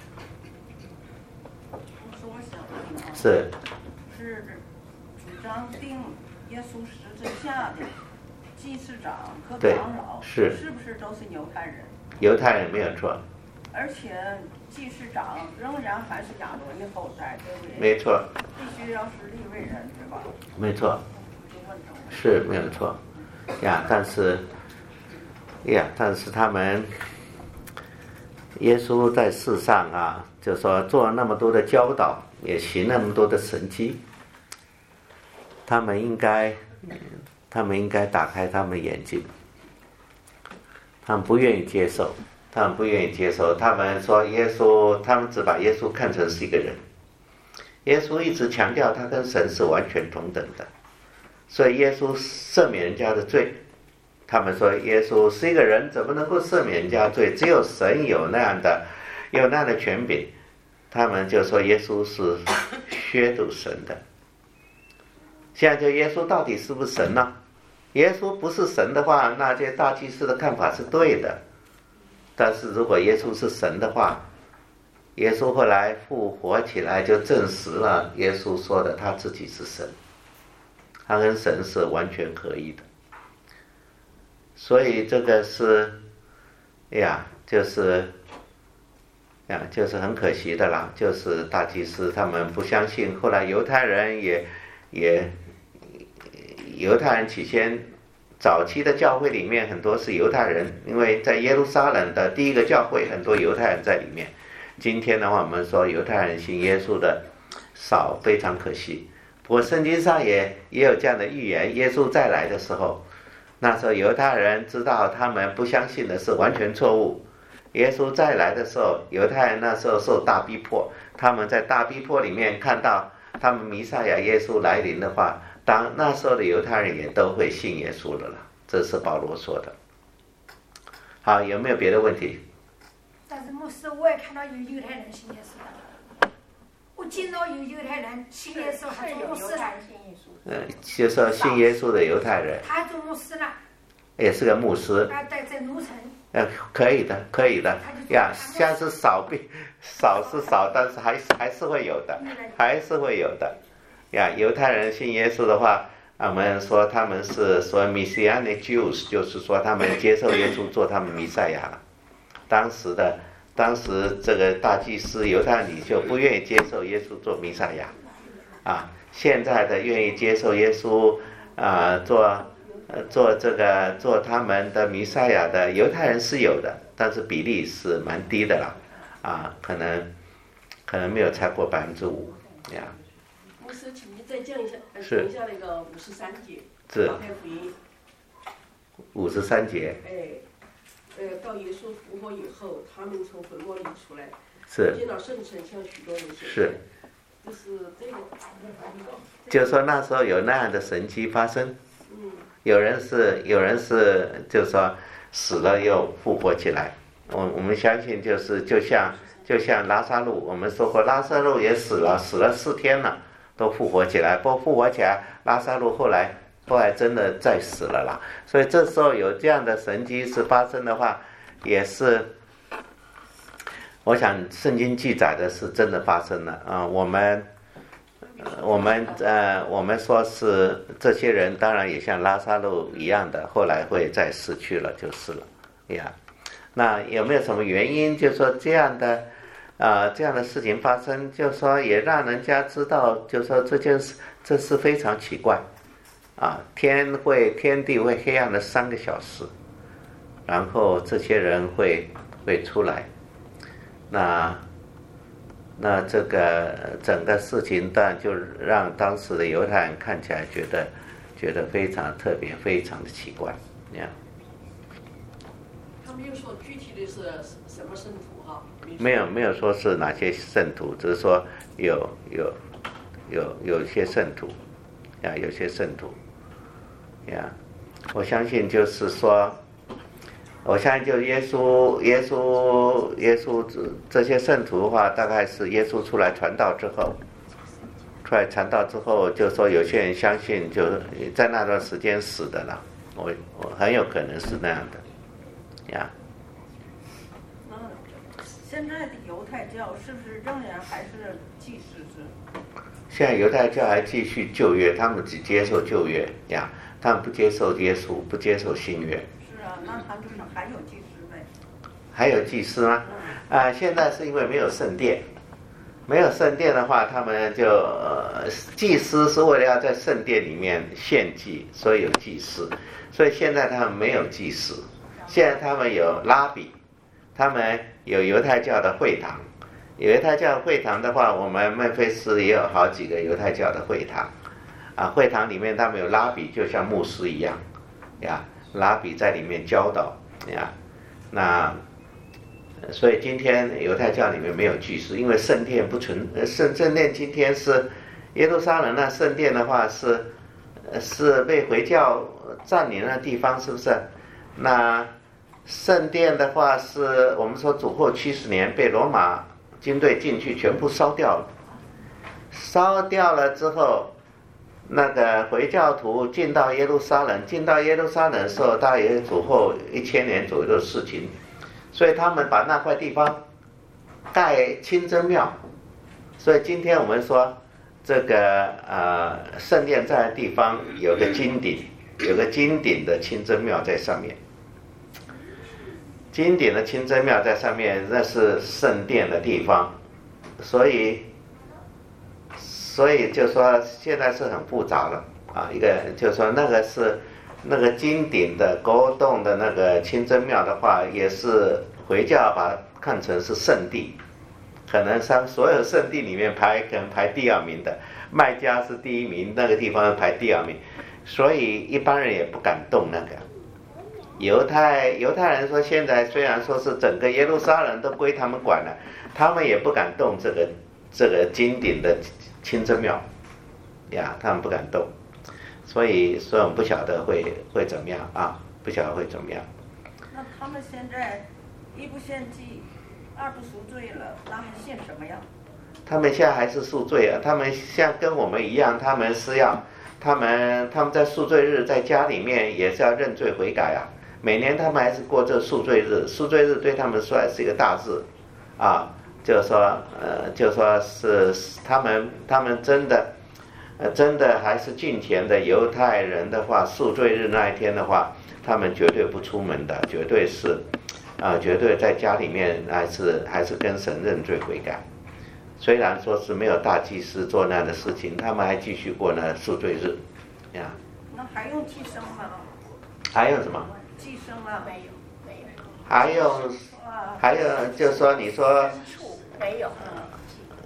是是主张定耶稣十字架的祭司长和长老， 是是不是都是犹太人？ 犹太人没有错。 而且祭司长仍然还是亚伦的后代，对不对？ 没错。 必须要是利未人，对吧？ 没错。是没有错呀，但是呀，但是他们耶稣在世上啊，就说做了那么多的教导，也行那么多的神迹，他们应该他们应该打开他们眼睛，他们不愿意接受，他们不愿意接受，他们说耶稣，他们只把耶稣看成是一个人，耶稣一直强调他跟神是完全同等的。所以耶稣赦免人家的罪，他们说耶稣是一个人，怎么能够赦免人家罪？只有神有那样的有那样的权柄。他们就说耶稣是削度神的。现在就耶稣到底是不是神呢？耶稣不是神的话，那些大祭司的看法是对的。但是如果耶稣是神的话，耶稣后来复活起来就证实了耶稣说的他自己是神，他跟神是完全合一的。所以这个是呀就是呀就是很可惜的啦，就是大祭司他们不相信，后来犹太人也也犹太人起先早期的教会里面很多是犹太人，因为在耶路撒冷的第一个教会很多犹太人在里面。今天的话我们说犹太人信耶稣的少，非常可惜。不过圣经上也也有这样的预言，耶稣再来的时候，那时候犹太人知道他们不相信的是完全错误，耶稣再来的时候，犹太人那时候受大逼迫，他们在大逼迫里面看到他们弥赛亚耶稣来临的话，当那时候的犹太人也都会信耶稣的了，这是保罗说的。好，有没有别的问题？ 但是牧师，我也看到有犹太人信耶稣的，我见到有犹太人信耶稣还做牧师了。 嗯，就说信耶稣的犹太人， 他做牧师了， 也是个牧师。 啊，在在农城。 呃，可以的，可以的呀。现在是少比少是少，但是还是还是会有的，还是会有的呀。犹太人信耶稣的话，我们说他们是说 Messianic Jews， 就是说他们接受耶稣做他们弥赛亚了。当时的当时这个大祭司犹太领袖不愿意接受耶稣做弥赛亚啊，现在的愿意接受耶稣啊做呃做这个做他们的弥赛亚的犹太人是有的，但是比例是蛮低的啦啊，可能可能没有超过百分之五呀。 牧师，请您再讲一下， 是讲一下那个五十三节， 是马太福音。 五十三节。 哎，呃，到耶稣复活以后，他们从坟墓里出来， 是。 见到圣城向许多人显现。 是。 就是这个。 就是说那时候有那样的神迹发生。嗯。有人是有人是，就是说死了又复活起来。我我们相信就是就像就像拉撒路，我们说过拉撒路也死了，死了四天了，都复活起来。不过复活起来，拉撒路后来后来真的再死了啦。所以这时候有这样的神迹是发生的话，也是我想圣经记载的是真的发生了啊、呃。我们呃我们呃我们说是这些人当然也像拉撒路一样的，后来会再死去了就是了呀。那有没有什么原因？就是说这样的，啊、呃，这样的事情发生，就是说也让人家知道，就是说这件事，这是非常奇怪，啊，天会天地会黑暗了三个小时，然后这些人会会出来，那那这个整个事情当然就让当时的犹太人看起来觉得觉得非常特别，非常的奇怪，这样。 没有说具体的是什么圣徒哈？ 没有没有说是哪些圣徒，只是说有有有有些圣徒呀，有些圣徒呀。我相信就是说，我相信就耶稣耶稣耶稣这些圣徒的话，大概是耶稣出来传道之后，出来传道之后，就说有些人相信，就在那段时间死的了。我我很有可能是那样的。呀， 那现在的犹太教是不是仍然还是祭司制？ 现在犹太教还继续旧约，他们只接受旧约呀，他们不接受耶稣，不接受新约。 是啊，那他就是还有祭司呗？ 还有祭司吗？啊、嗯呃，现在是因为没有圣殿，没有圣殿的话，他们就、呃、祭司是为了要在圣殿里面献祭，所以有祭司，所以现在他们没有祭司。现在他们有拉比，他们有犹太教的会堂。犹太教会堂的话，我们孟菲斯也有好几个犹太教的会堂，啊，会堂里面他们有拉比，就像牧师一样，呀，拉比在里面教导，呀，那所以今天犹太教里面没有祭司，因为圣殿不存，圣圣殿今天是耶路撒冷那圣殿的话是是被回教占领的地方，是不是？那圣殿的话是我们说主后七十年被罗马军队进去全部烧掉了，烧掉了之后，那个回教徒进到耶路撒冷，进到耶路撒冷的时候，大约是主后一千年左右的事情，所以他们把那块地方盖清真庙，所以今天我们说这个呃圣殿在的地方有个金顶，有个金顶的清真庙在上面。经典的清真庙在上面，那是圣殿的地方，所以，所以就说现在是很复杂了啊。一个就说那个是那个金顶的勾洞的那个清真庙的话，也是回教把它看成是圣地，可能上所有圣地里面排可能排第二名的，麦加是第一名，那个地方排第二名，所以一般人也不敢动那个。犹太犹太人说，现在虽然说是整个耶路撒冷都归他们管了，他们也不敢动这个这个金顶的清真庙呀，他们不敢动，所以所以我们不晓得会会怎么样啊，不晓得会怎么样。 那他们现在一不献祭，二不赎罪了，那还信什么呀？ 他们现在还是赎罪啊，他们像跟我们一样，他们是要他们他们在赎罪日在家里面也是要认罪悔改啊。每年他们还是过这赎罪日，赎罪日对他们说来是一个大日，啊，就是说，呃，就是说是他们他们真的，呃，真的还是敬虔的犹太人的话，赎罪日那一天的话，他们绝对不出门的，绝对是，啊、呃，绝对在家里面还是还是跟神认罪悔改。虽然说是没有大祭司做那样的事情，他们还继续过那赎罪日，呀。 那还用祭牲吗？ 还有什么？ 寄生啊， 没有，没有。 还有，还有，就是说，你说没有，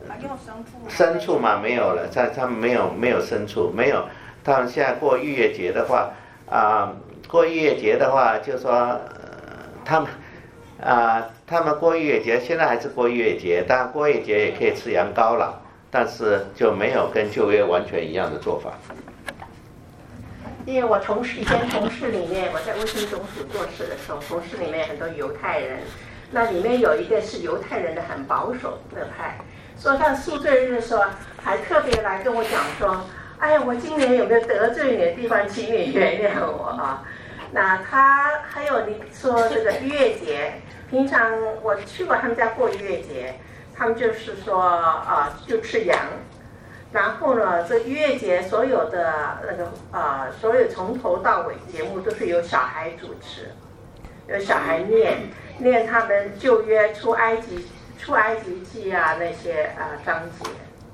还要牲畜？ 牲畜嘛没有了，他他们没有没有牲畜，没有。他们现在过逾越节的话，啊、过逾越节的话，就说、呃、他们啊、他们过逾越节，现在还是过逾越节，当然过逾越节也可以吃羊羔了，但是就没有跟旧约完全一样的做法。 因为我同事以前同事里面，我在卫生总署做事的时候，同事里面很多犹太人，那里面有一个是犹太人的很保守的派，说他赎罪日的时候，还特别来跟我讲说，哎呀，我今年有没有得罪你的地方，请你原谅我啊。那他还有你说这个逾越节，平常我去过他们家过逾越节，他们就是说啊、呃，就吃羊。然后呢，这逾越节所有的那个呃，所有从头到尾节目都是由小孩主持，由小孩念念他们旧约出埃及出埃及记啊那些啊、呃、章节。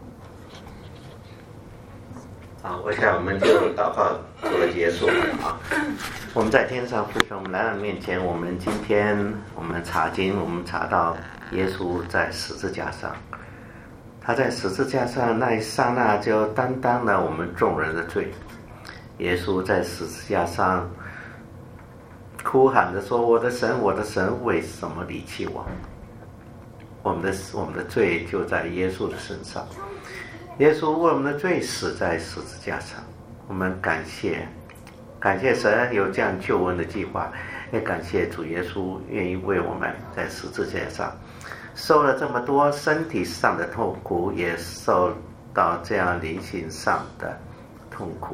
好，我想我们就祷告做了结束了啊。我们在天上父神，我们来到面前，我们今天我们查经，我们查到耶稣在十字架上。他在十字架上那一刹那就担当了我们众人的罪。耶稣在十字架上哭喊着说：“我的神，我的神，为什么离弃我？”我们的我们的罪就在耶稣的身上。耶稣为我们的罪死在十字架上。我们感谢感谢神有这样救恩的计划，也感谢主耶稣愿意为我们在十字架上受了这么多身体上的痛苦，也受到这样灵性上的痛苦。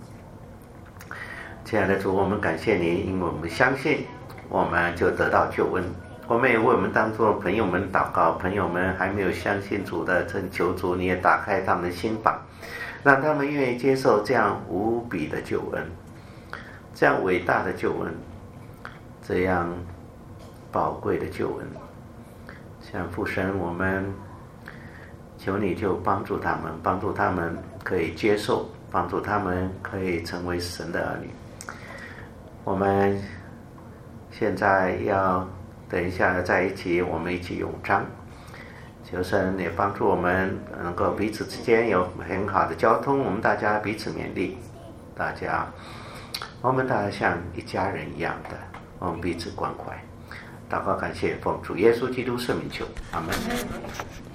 亲爱的主，我们感谢你，因为我们相信我们就得到救恩。我们也为我们当中的朋友们祷告，朋友们还没有相信主的，真求主你也打开他们的心房，让他们愿意接受这样无比的救恩，这样伟大的救恩，这样宝贵的救恩。像父神，我们求你就帮助他们，帮助他们可以接受，帮助他们可以成为神的儿女。我们现在要等一下在一起，我们一起咏章，求神也帮助我们能够彼此之间有很好的交通，我们大家彼此勉励，大家我们大家像一家人一样的，我们彼此关怀。祷告感谢，奉主耶稣基督圣名求，阿门。